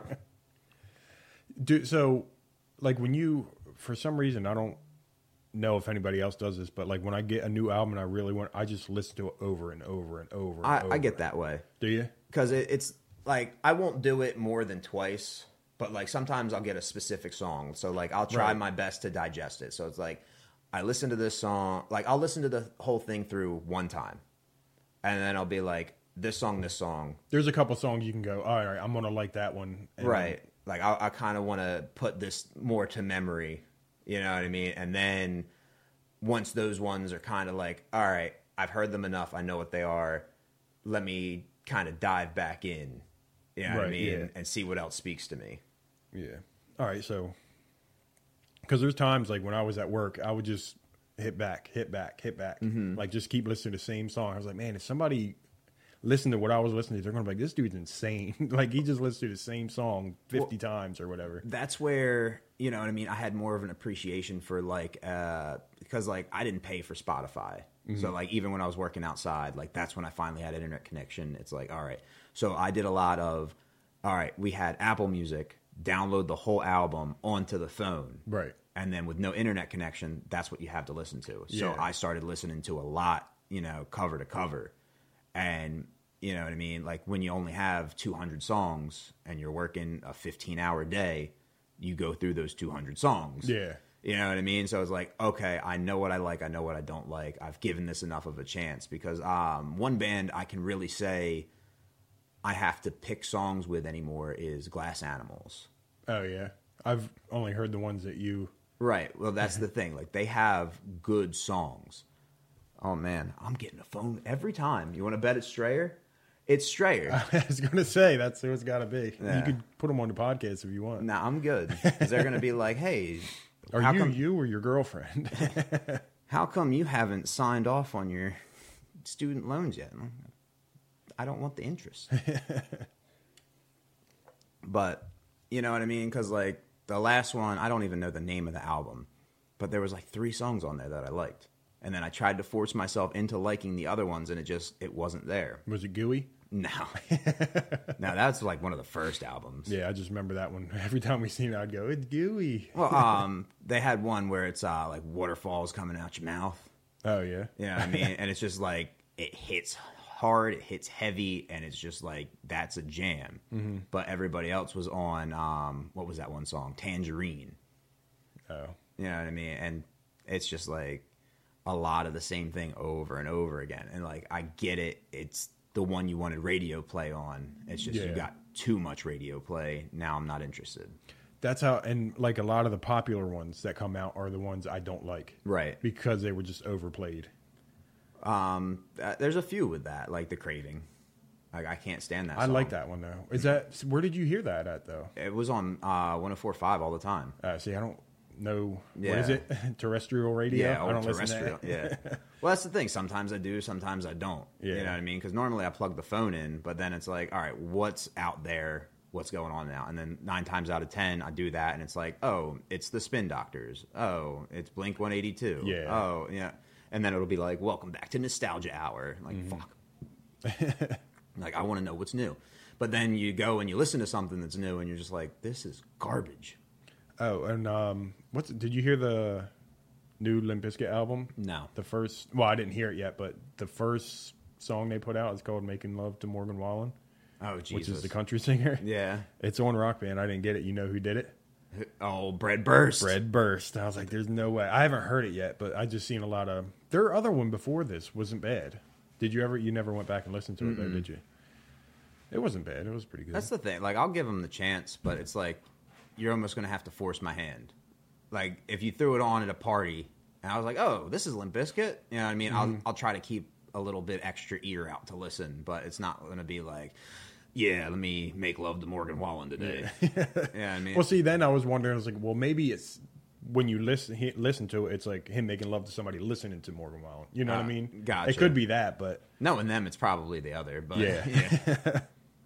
Dude, so like when you, for some reason, I don't know if anybody else does this, but like when I get a new album and I really want, I just listen to it over and over and over. And I, over. I get that way. Do you? Because it, it's like I won't do it more than twice, but like sometimes I'll get a specific song. So like I'll try Right. my best to digest it. So it's like I listen to this song, like I'll listen to the whole thing through one time, and then I'll be like, this song, this song. There's a couple songs you can go, all right, I'm gonna like that one. And Right. Like I, I kind of want to put this more to memory. You know what I mean? And then once those ones are kind of like, all right, I've heard them enough. I know what they are. Let me kind of dive back in. You know what I Right, mean? yeah. And, and see what else speaks to me. Yeah. All right. So, because there's times like when I was at work, I would just hit back, hit back, hit back, Mm-hmm. like just keep listening to the same song. I was like, man, if somebody listened to what I was listening to, they're gonna be like, this dude's insane. Like he just listened to the same song fifty well, times or whatever. That's where, you know what I mean? I had more of an appreciation for like, uh, because like I didn't pay for Spotify. Mm-hmm. So like even when I was working outside, like that's when I finally had an internet connection. It's like, all right. So I did a lot of, all right, we had Apple Music, download the whole album onto the phone. Right. And then with no internet connection, that's what you have to listen to. So Yeah. I started listening to a lot, you know, cover to cover. And, you know what I mean? Like when you only have two hundred songs and you're working a fifteen hour day, you go through those two hundred songs. Yeah. You know what I mean? So it's like, okay, I know what I like. I know what I don't like. I've given this enough of a chance because um, one band I can really say I have to pick songs with anymore is Glass Animals. Oh yeah. I've only heard the ones that you. Right. Well, that's the thing. Like they have good songs. Oh man, I'm getting a phone every time. You want to bet it's Strayer? It's Strayer. I was gonna say that's who it's got to be. Yeah. You could put them on the podcast if you want. Nah, I'm good. Because they're gonna be like, hey, Are how you come, you or your girlfriend? how come you haven't signed off on your student loans yet. I don't want the interest. But, you know what I mean? Because, like, the last one, I don't even know the name of the album. But there was, like, three songs on there that I liked. And then I tried to force myself into liking the other ones, and it just, it wasn't there. Was it Gooey? No. No, that's, like, one of the first albums. Yeah, I just remember that one. Every time we seen it, I'd go, it's Gooey. Well, um, they had one where it's, uh, like, waterfalls coming out your mouth. Oh, yeah? You know what I mean? And it's just, like, it hits hard, it hits heavy, and it's just like that's a jam. Mm-hmm. But everybody else was on um what was that one song, Tangerine. Oh, you know what I mean? And it's just like a lot of the same thing over and over again. And like I get it, it's the one you wanted radio play on. It's just yeah. you got too much radio play. Now I'm not interested. That's how, and like a lot of the popular ones that come out are the ones I don't like, Right? Because they were just overplayed. Um, uh, there's a few with that, like The Craving. Like I can't stand that I song. like that one though. Is that where did you hear that at though? It was on uh, one oh four point five all the time. Uh, see, I don't know Yeah. what is it? Terrestrial radio. Yeah, I don't listen terrestrial. to that. Yeah. Well, that's the thing. Sometimes I do. Sometimes I don't. Yeah. You know what I mean? Because normally I plug the phone in, but then it's like, all right, what's out there? What's going on now? And then nine times out of ten, I do that, and it's like, oh, it's the Spin Doctors. Oh, it's Blink one eighty-two. Yeah. Oh, yeah. And then it'll be like, welcome back to Nostalgia Hour. Like, Mm-hmm. fuck. Like, I want to know what's new. But then you go and you listen to something that's new, and you're just like, this is garbage. Oh, and um, what's did you hear the new Limp Bizkit album? No. The first, well, I didn't hear it yet, but the first song they put out is called "Making Love to Morgan Wallen," Oh, Jesus. which is the country singer. Yeah. It's on Rock Band. I didn't get it. You know who did it? Oh, Bread Burst. Bread Burst. I was like, there's no way. I haven't heard it yet, but I just seen a lot of. Their other one before this wasn't bad. Did you ever? You never went back and listened to it, though, did you? It wasn't bad. It was pretty good. That's the thing. Like, I'll give them the chance, but it's like you're almost going to have to force my hand. Like, if you threw it on at a party, and I was like, "Oh, this is Limp Bizkit," you know what I mean? Mm-hmm. I'll I'll try to keep a little bit extra ear out to listen, but it's not going to be like, "Yeah, let me make love to Morgan Wallen today." Yeah, you know what I mean? Well, see, then I was wondering. I was like, well, maybe it's when you listen he, listen to it, it's like him making love to somebody listening to Morgan Wallen. You know Uh, what I mean? gotcha. It could be that, but Knowing them, it's probably the other. But Yeah. yeah.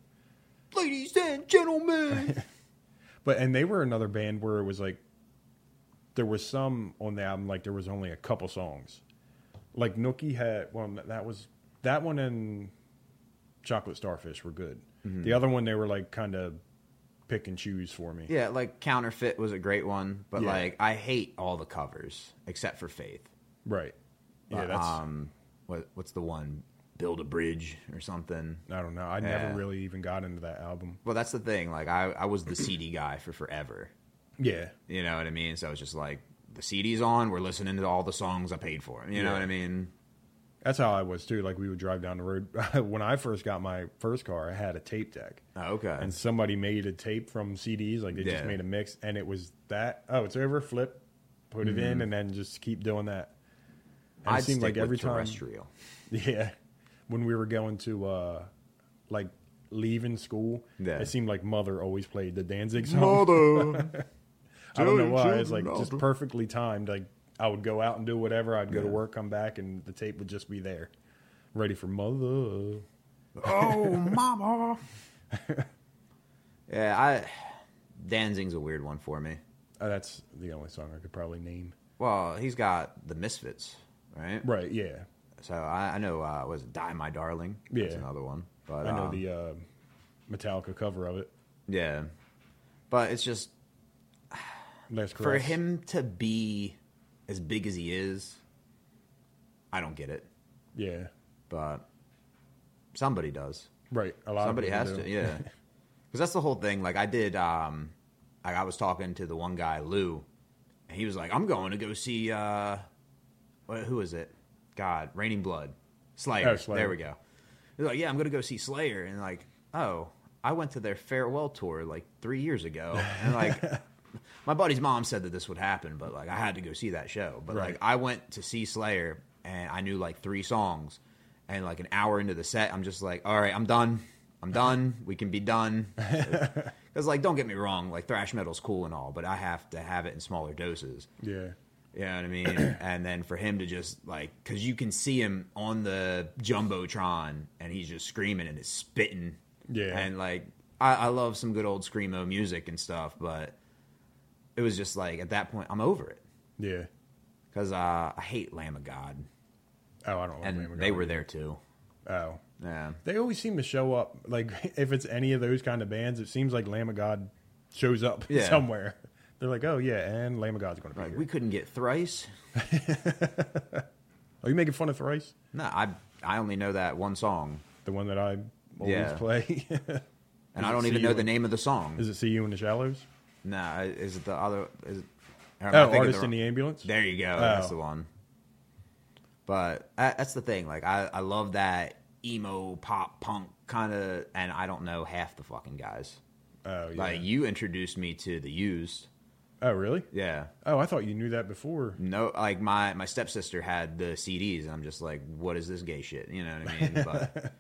Ladies and gentlemen. but and they were another band where it was like there was some on the album like there was only a couple songs. Like Nookie had well that was that one and Chocolate Starfish were good. Mm-hmm. The other one they were like kind of pick and choose for me. Yeah, like Counterfeit was a great one, but Yeah. like I hate all the covers except for Faith. Right. Yeah, But, that's um, what what's the one? Build a Bridge or something. I don't know. I Yeah. never really even got into that album. Well, that's the thing. Like I, I was the C D guy for forever. Yeah. You know what I mean? So it's just like the C D's on. We're listening to all the songs I paid for. You know Yeah. what I mean? That's how I was too. Like we would drive down the road. When I first got my first car, I had a tape deck. Oh, okay. And somebody made a tape from C Ds, like they Yeah. just made a mix, and it was that. Oh, it's over. Flip, put it in, and then just keep doing that. And I'd it seemed stick like every with time, terrestrial. yeah, when we were going to uh, like leaving school, Yeah. it seemed like Mother always played the Danzig song. Mother. I don't know Tell why. your It's like children just not to- perfectly timed. Like I would go out and do whatever. I'd go to Yeah. work, come back, and the tape would just be there, ready for Mother. Oh, mama. Yeah, I Danzig's a weird one for me. Uh, that's the only song I could probably name. Well, he's got the Misfits, right? Right? Yeah. So I, I know, uh, was it Die My Darling? That's Yeah. another one. But I know um, the uh, Metallica cover of it. yeah, but it's just Last for Caress. him to be as big as he is. I don't get it, Yeah. but somebody does. Right. A lot Somebody of has people do. to, yeah. Because that's the whole thing. Like I did, um, like I was talking to the one guy, Lou, and he was like, "I'm going to go see, uh, what, who is it? God, Raining Blood, Slayer. Oh, Slayer. There we go." He's like, "Yeah, I'm going to go see Slayer," and like, "Oh, I went to their farewell tour like three years ago," and like. My buddy's mom said that this would happen, but like I had to go see that show. But Right. like I went to see Slayer, and I knew like three songs, and like an hour into the set, I'm just like, all right, I'm done. I'm done. We can be done. Because like, don't get me wrong, like thrash metal's cool and all, but I have to have it in smaller doses. Yeah. You know what I mean? And then for him to just like, because you can see him on the jumbotron, and he's just screaming and is spitting. Yeah. And like, I, I love some good old screamo music and stuff, but it was just like at that point, I'm over it. Yeah. Because uh, I hate Lamb of God. Oh, I don't. And remember they that. were there too. Oh. Yeah. They always seem to show up. Like if it's any of those kind of bands, it seems like Lamb of God shows up Yeah. somewhere. They're like, oh yeah, and Lamb of God's going to be Like, here. we couldn't get Thrice. Are you making fun of Thrice? No, I I only know that one song. The one that I always Yeah. play. And Is I it don't See even You know the in- name of the song. Is it See You in the Shallows? Nah, is it the other? Is it, or am I Oh, thinking Artist the- in the Ambulance? There you go. Oh. That's the one. But that, that's the thing. Like, I, I love that emo pop punk kind of, and I don't know half the fucking guys. Oh, yeah. Like, you introduced me to the Used. Oh, really? Yeah. Oh, I thought you knew that before. No, like my my stepsister had the C Ds, and I'm just like, what is this gay shit? You know what I mean? But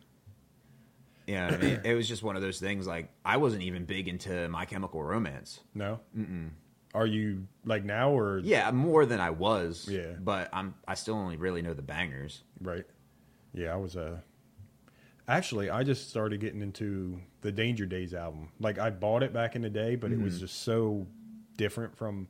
you know what I mean? It was just one of those things. Like, I wasn't even big into My Chemical Romance. No? Mm-mm. Are you, like, now or? Yeah, more than I was. Yeah. But I'm I still only really know the bangers. Right. Yeah, I was, uh... Actually, I just started getting into the Danger Days album. Like, I bought it back in the day, but Mm-hmm. it was just so different from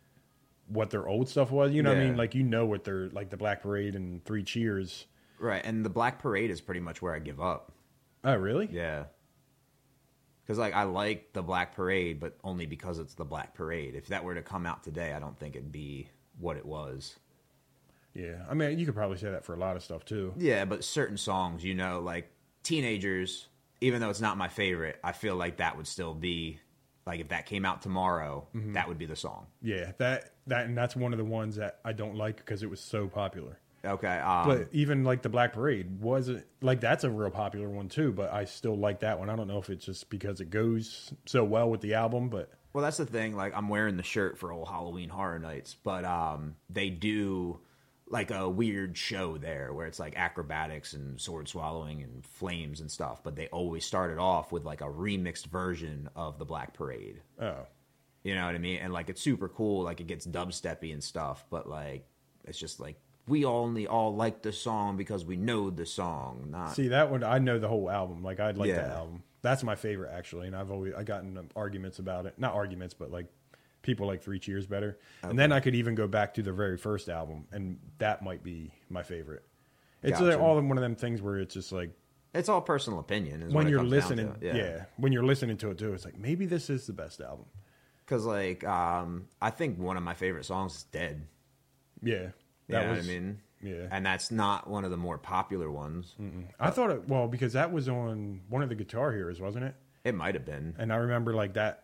what their old stuff was. You know what I Yeah. mean? Like, you know what they're, like, the Black Parade and Three Cheers. Right, and the Black Parade is pretty much where I give up. Oh, really? Yeah. Because, like, I like the Black Parade, but only because it's the Black Parade. If that were to come out today, I don't think it'd be what it was. Yeah. I mean, you could probably say that for a lot of stuff, too. Yeah, but certain songs, you know, like Teenagers, even though it's not my favorite, I feel like that would still be, like, if that came out tomorrow, Mm-hmm. that would be the song. Yeah, that, that, and that's one of the ones that I don't like because it was so popular. Okay. Um, But even like the Black Parade wasn't like that's a real popular one too. But I still like that one. I don't know if it's just because it goes so well with the album, but Well, that's the thing. Like, I'm wearing the shirt for old Halloween Horror Nights, but um, they do like a weird show there where it's like acrobatics and sword swallowing and flames and stuff. But they always started off with like a remixed version of the Black Parade. oh You know what I mean? And like, it's super cool. Like, it gets dubsteppy and stuff. But like, it's just like we only all like the song because we know the song. Not see that one. I know the whole album. Like I like that Yeah. album. That's my favorite actually, and I've always I gotten arguments about it. Not arguments, but like people like Three Cheers better. And then I could even go back to the very first album, and that might be my favorite. It's Gotcha. like all one of them things where it's just like it's all personal opinion. Is when what it you're comes down listening, to. yeah. when you're listening to it too, it's like maybe this is the best album. Because like, um, I think one of my favorite songs is "Dead." Yeah, You that know was. what I mean? Yeah, And that's not one of the more popular ones. I thought it well because that was on one of the Guitar Heroes, wasn't it? It might have been. And I remember like that,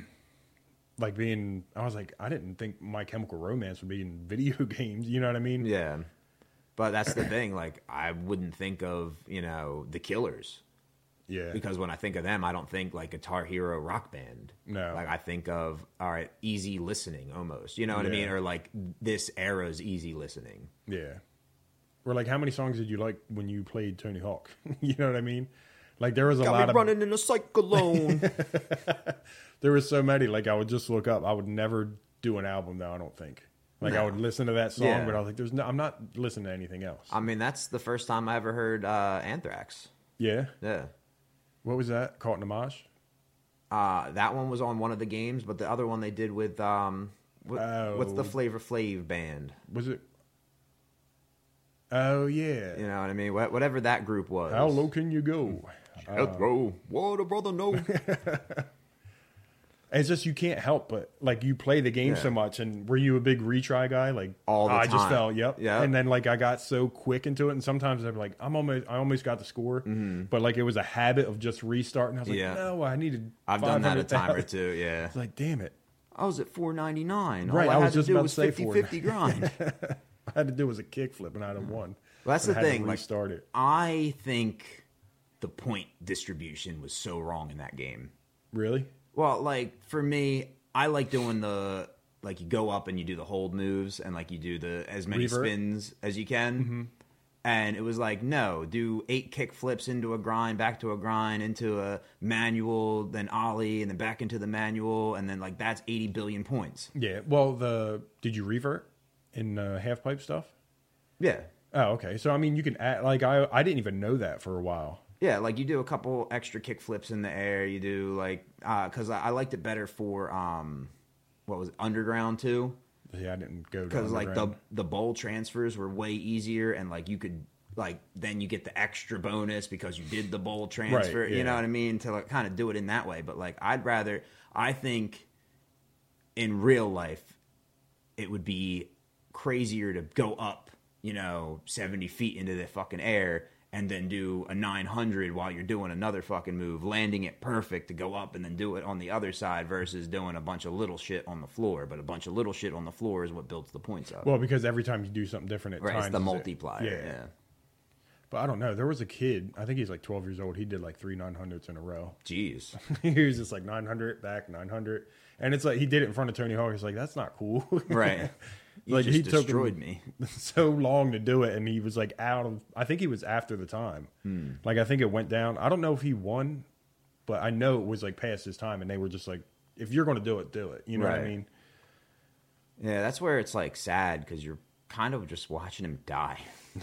like being. I was like, I didn't think My Chemical Romance would be in video games. You know what I mean? Yeah. But that's the thing. Like, I wouldn't think of, you know, the Killers. Yeah. Because when I think of them, I don't think like Guitar Hero rock band. No. Like, I think of, all right, easy listening almost. You know what I Yeah. mean? Or like this era's easy listening. Yeah. Or like, how many songs did you like when you played Tony Hawk? You know what I mean? Like there was a lot of running in a cyclone. there was so many. Like I would just look up. I would never do an album though. I don't think. Like I No. would listen to that song, Yeah. but I was like, "There's no. I'm not listening to anything else." I mean, that's the first time I ever heard uh, Anthrax. yeah. Yeah. What was that? Caught in a Mosh? Uh, that one was on one of the games, but the other one they did with um, what, what's the Oh. Flavor Flav band? Was it? Oh yeah. You know what I mean? Wha- Whatever that group was. How low can you go? Jethro, what a brother no. It's just you can't help but like you play the game Yeah. so much. And were you a big retry guy? Like All the I just time. felt yep. Yep. And then like I got so quick into it, and sometimes I'm like I'm almost I almost got the score, but like it was a habit of just restarting. I was like, Mm-hmm. Yeah. no, I needed. I've done that a time or five hundred thousand. two. Yeah. It's like damn it. I was at four ninety nine. Right, All I, I was had just to do about was to say fifty fifty grind. I had to do was a kickflip, and I'd have won. Well, that's And the I had thing, To like- restart it. I think the point distribution was so wrong in that game. Really? Well, like for me, I like doing the like you go up and you do the hold moves and like you do the as many Revert? spins as you can. Mm-hmm. And it was like, no, do eight kick flips into a grind, back to a grind, into a manual, then ollie, and then back into the manual, and then like that's eighty billion points. Yeah. Well, the did you revert? in uh, half pipe stuff. Yeah. Oh, okay. So I mean, you can add like I I didn't even know that for a while. Yeah, like you do a couple extra kick flips in the air. You do like because I, I liked it better for um, what was it, underground too. Yeah, I didn't go Because like the underground. the bowl transfers were way easier, and like you could like then you get the extra bonus because you did the bowl transfer. Right, You know yeah. what I mean? To like kind of do it in that way. But like I'd rather I think in real life it would be crazier to go up, you know, seventy feet into the fucking air and then do a nine hundred while you're doing another fucking move, landing it perfect to go up and then do it on the other side versus doing a bunch of little shit on the floor. But a bunch of little shit on the floor is what builds the points up. Well, because every time you do something different, it right, it's times the it. multiplier. Yeah. Yeah. But I don't know. There was a kid. I think he's like twelve years old. He did like three nine hundreds in a row. Jeez. He was just like nine hundred back, nine hundred, and it's like he did it in front of Tony Hawk. He's like, that's not cool. Right. You Like, just he took destroyed him- me. So long to do it, and he was like out of. I think he was after the time. Hmm. Like I think it went down. I don't know if he won, but I know it was like past his time, and they were just like, if you're going to do it, do it. You know what I Right. mean? Yeah, that's where it's like sad because you're kind of just watching him die.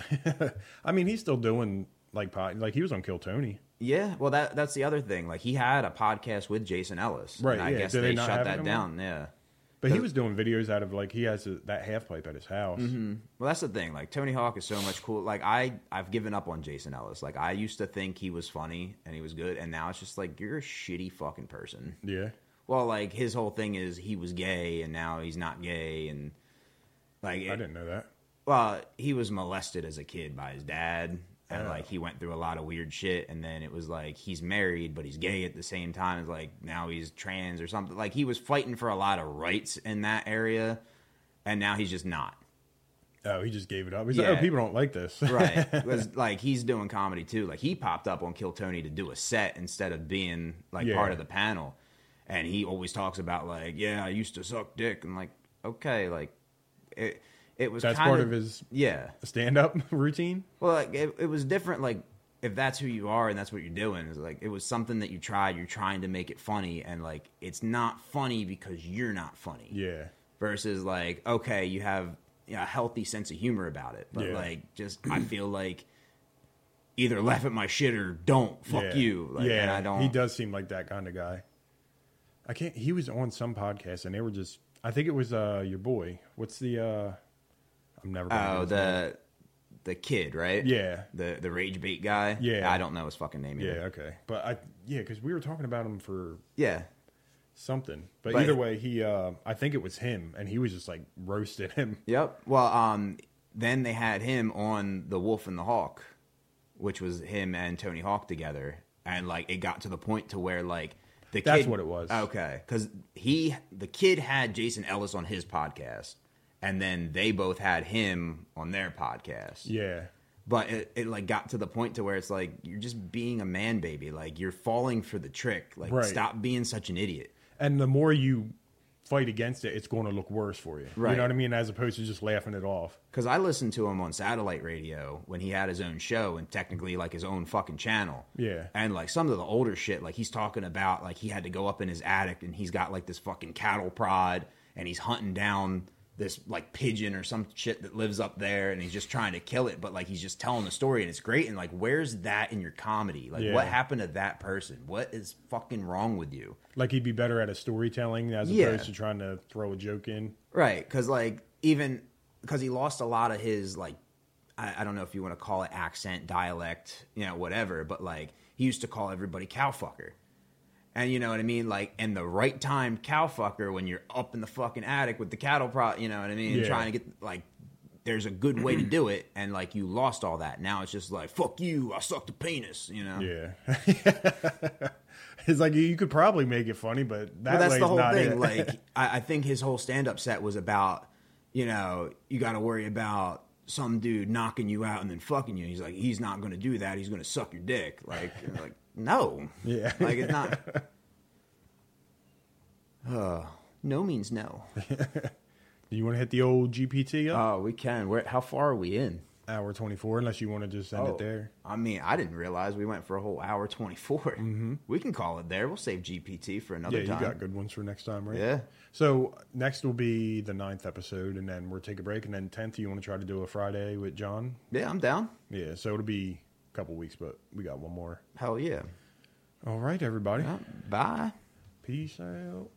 I mean, he's still doing like pod, like he was on Kill Tony. Yeah, well, that that's the other thing. Like he had a podcast with Jason Ellis, Right, And I yeah. guess Do they they, not shut have that him down. Yeah. But he Does- was doing videos out of like he has a, that half pipe at his house. Well, that's the thing. Like Tony Hawk is so much cool. Like I, I've given up on Jason Ellis. Like I used to think he was funny and he was good, and now it's just like you're a shitty fucking person. Yeah. Well, like his whole thing is he was gay and now he's not gay, and like I it, didn't know that. well, he was molested as a kid by his dad, and Oh. like he went through a lot of weird shit. And then it was like he's married, but he's gay at the same time. It's like now he's trans or something. Like he was fighting for a lot of rights in that area, and now he's just not. Oh, he just gave it up. He's Yeah. like, oh, people don't like this. Right. Because like he's doing comedy too. Like he popped up on Kill Tony to do a set instead of being like Yeah. part of the panel. And he always talks about like, yeah, I used to suck dick. And like, okay, like it. It was That's kind part of his yeah. stand-up routine. Well, like it, it was different. Like if that's who you are and that's what you're doing, is like it was something that you tried. You're trying to make it funny, and like it's not funny because you're not funny. Yeah. Versus like, okay, you have you know, a healthy sense of humor about it, but Yeah. like just I feel like either laugh at my shit or don't. Fuck yeah. you. Like, yeah. and I don't. He does seem like that kind of guy. I can't. He was on some podcast, and they were just. I think it was uh your boy. What's the? uh I'm never. gonna Oh, know his name. the the kid, right? Yeah. The the rage bait guy. Yeah. I don't know his fucking name. Yeah. Either. Okay. But I. Yeah, because we were talking about him for Yeah. something. But, But- either way, he. uh I think it was him, and he was just like roasted him. Yep. Well, um, then they had him on The Wolf and the Hawk, which was him and Tony Hawk together, and like it got to the point to where like the That's kid, what it was. Okay, because he the kid had Jason Ellis on his podcast, and then they both had him on their podcast. Yeah. But it, it like got to the point to where it's like you're just being a man baby, like you're falling for the trick. Like Right. stop being such an idiot. And the more you fight against it, it's going to look worse for you. You Right. know what I mean? As opposed to just laughing it off. Because I listened to him on satellite radio when he had his own show and technically like his own fucking channel. Yeah. And like some of the older shit, like he's talking about like he had to go up in his attic and he's got like this fucking cattle prod and he's hunting down this like pigeon or some shit that lives up there and he's just trying to kill it. But like he's just telling the story and it's great. And like, where's that in your comedy? Like Yeah. what happened to that person? What is fucking wrong with you? Like he'd be better at a storytelling as Yeah. opposed to trying to throw a joke in. Right, because like even because he lost a lot of his like I, I don't know if you want to call it accent, dialect, you know, whatever, but like he used to call everybody cowfucker, and you know what I mean, like and the right time cowfucker when you're up in the fucking attic with the cattle pro, you know what I mean, Yeah. trying to get like there's a good way to do it, and like you lost all that. Now it's just like fuck you, I sucked a penis, you know. Yeah. It's like you could probably make it funny, but that Well, that's way's the whole not thing. it. Like, I, I think his whole stand-up set was about, you know, you got to worry about some dude knocking you out and then fucking you. He's like, he's not going to do that. He's going to suck your dick. Like, you're like, no. Yeah. Like, it's not. Uh, no means no. Do you want to hit the old G P T up? Oh, we can. Where? How far are we in? Hour twenty-four, unless you want to just end Oh, it there. I mean, I didn't realize we went for a whole hour twenty-four. Mm-hmm. We can call it there. We'll save G P T for another Yeah, time. you got good ones for next time, right? Yeah. So next will be the ninth episode, and then we'll take a break. And then tenth, you want to try to do a Friday with John? Yeah, I'm down. Yeah, so it'll be a couple weeks, but we got one more. Hell yeah. All right, everybody. Yeah, bye. Peace out.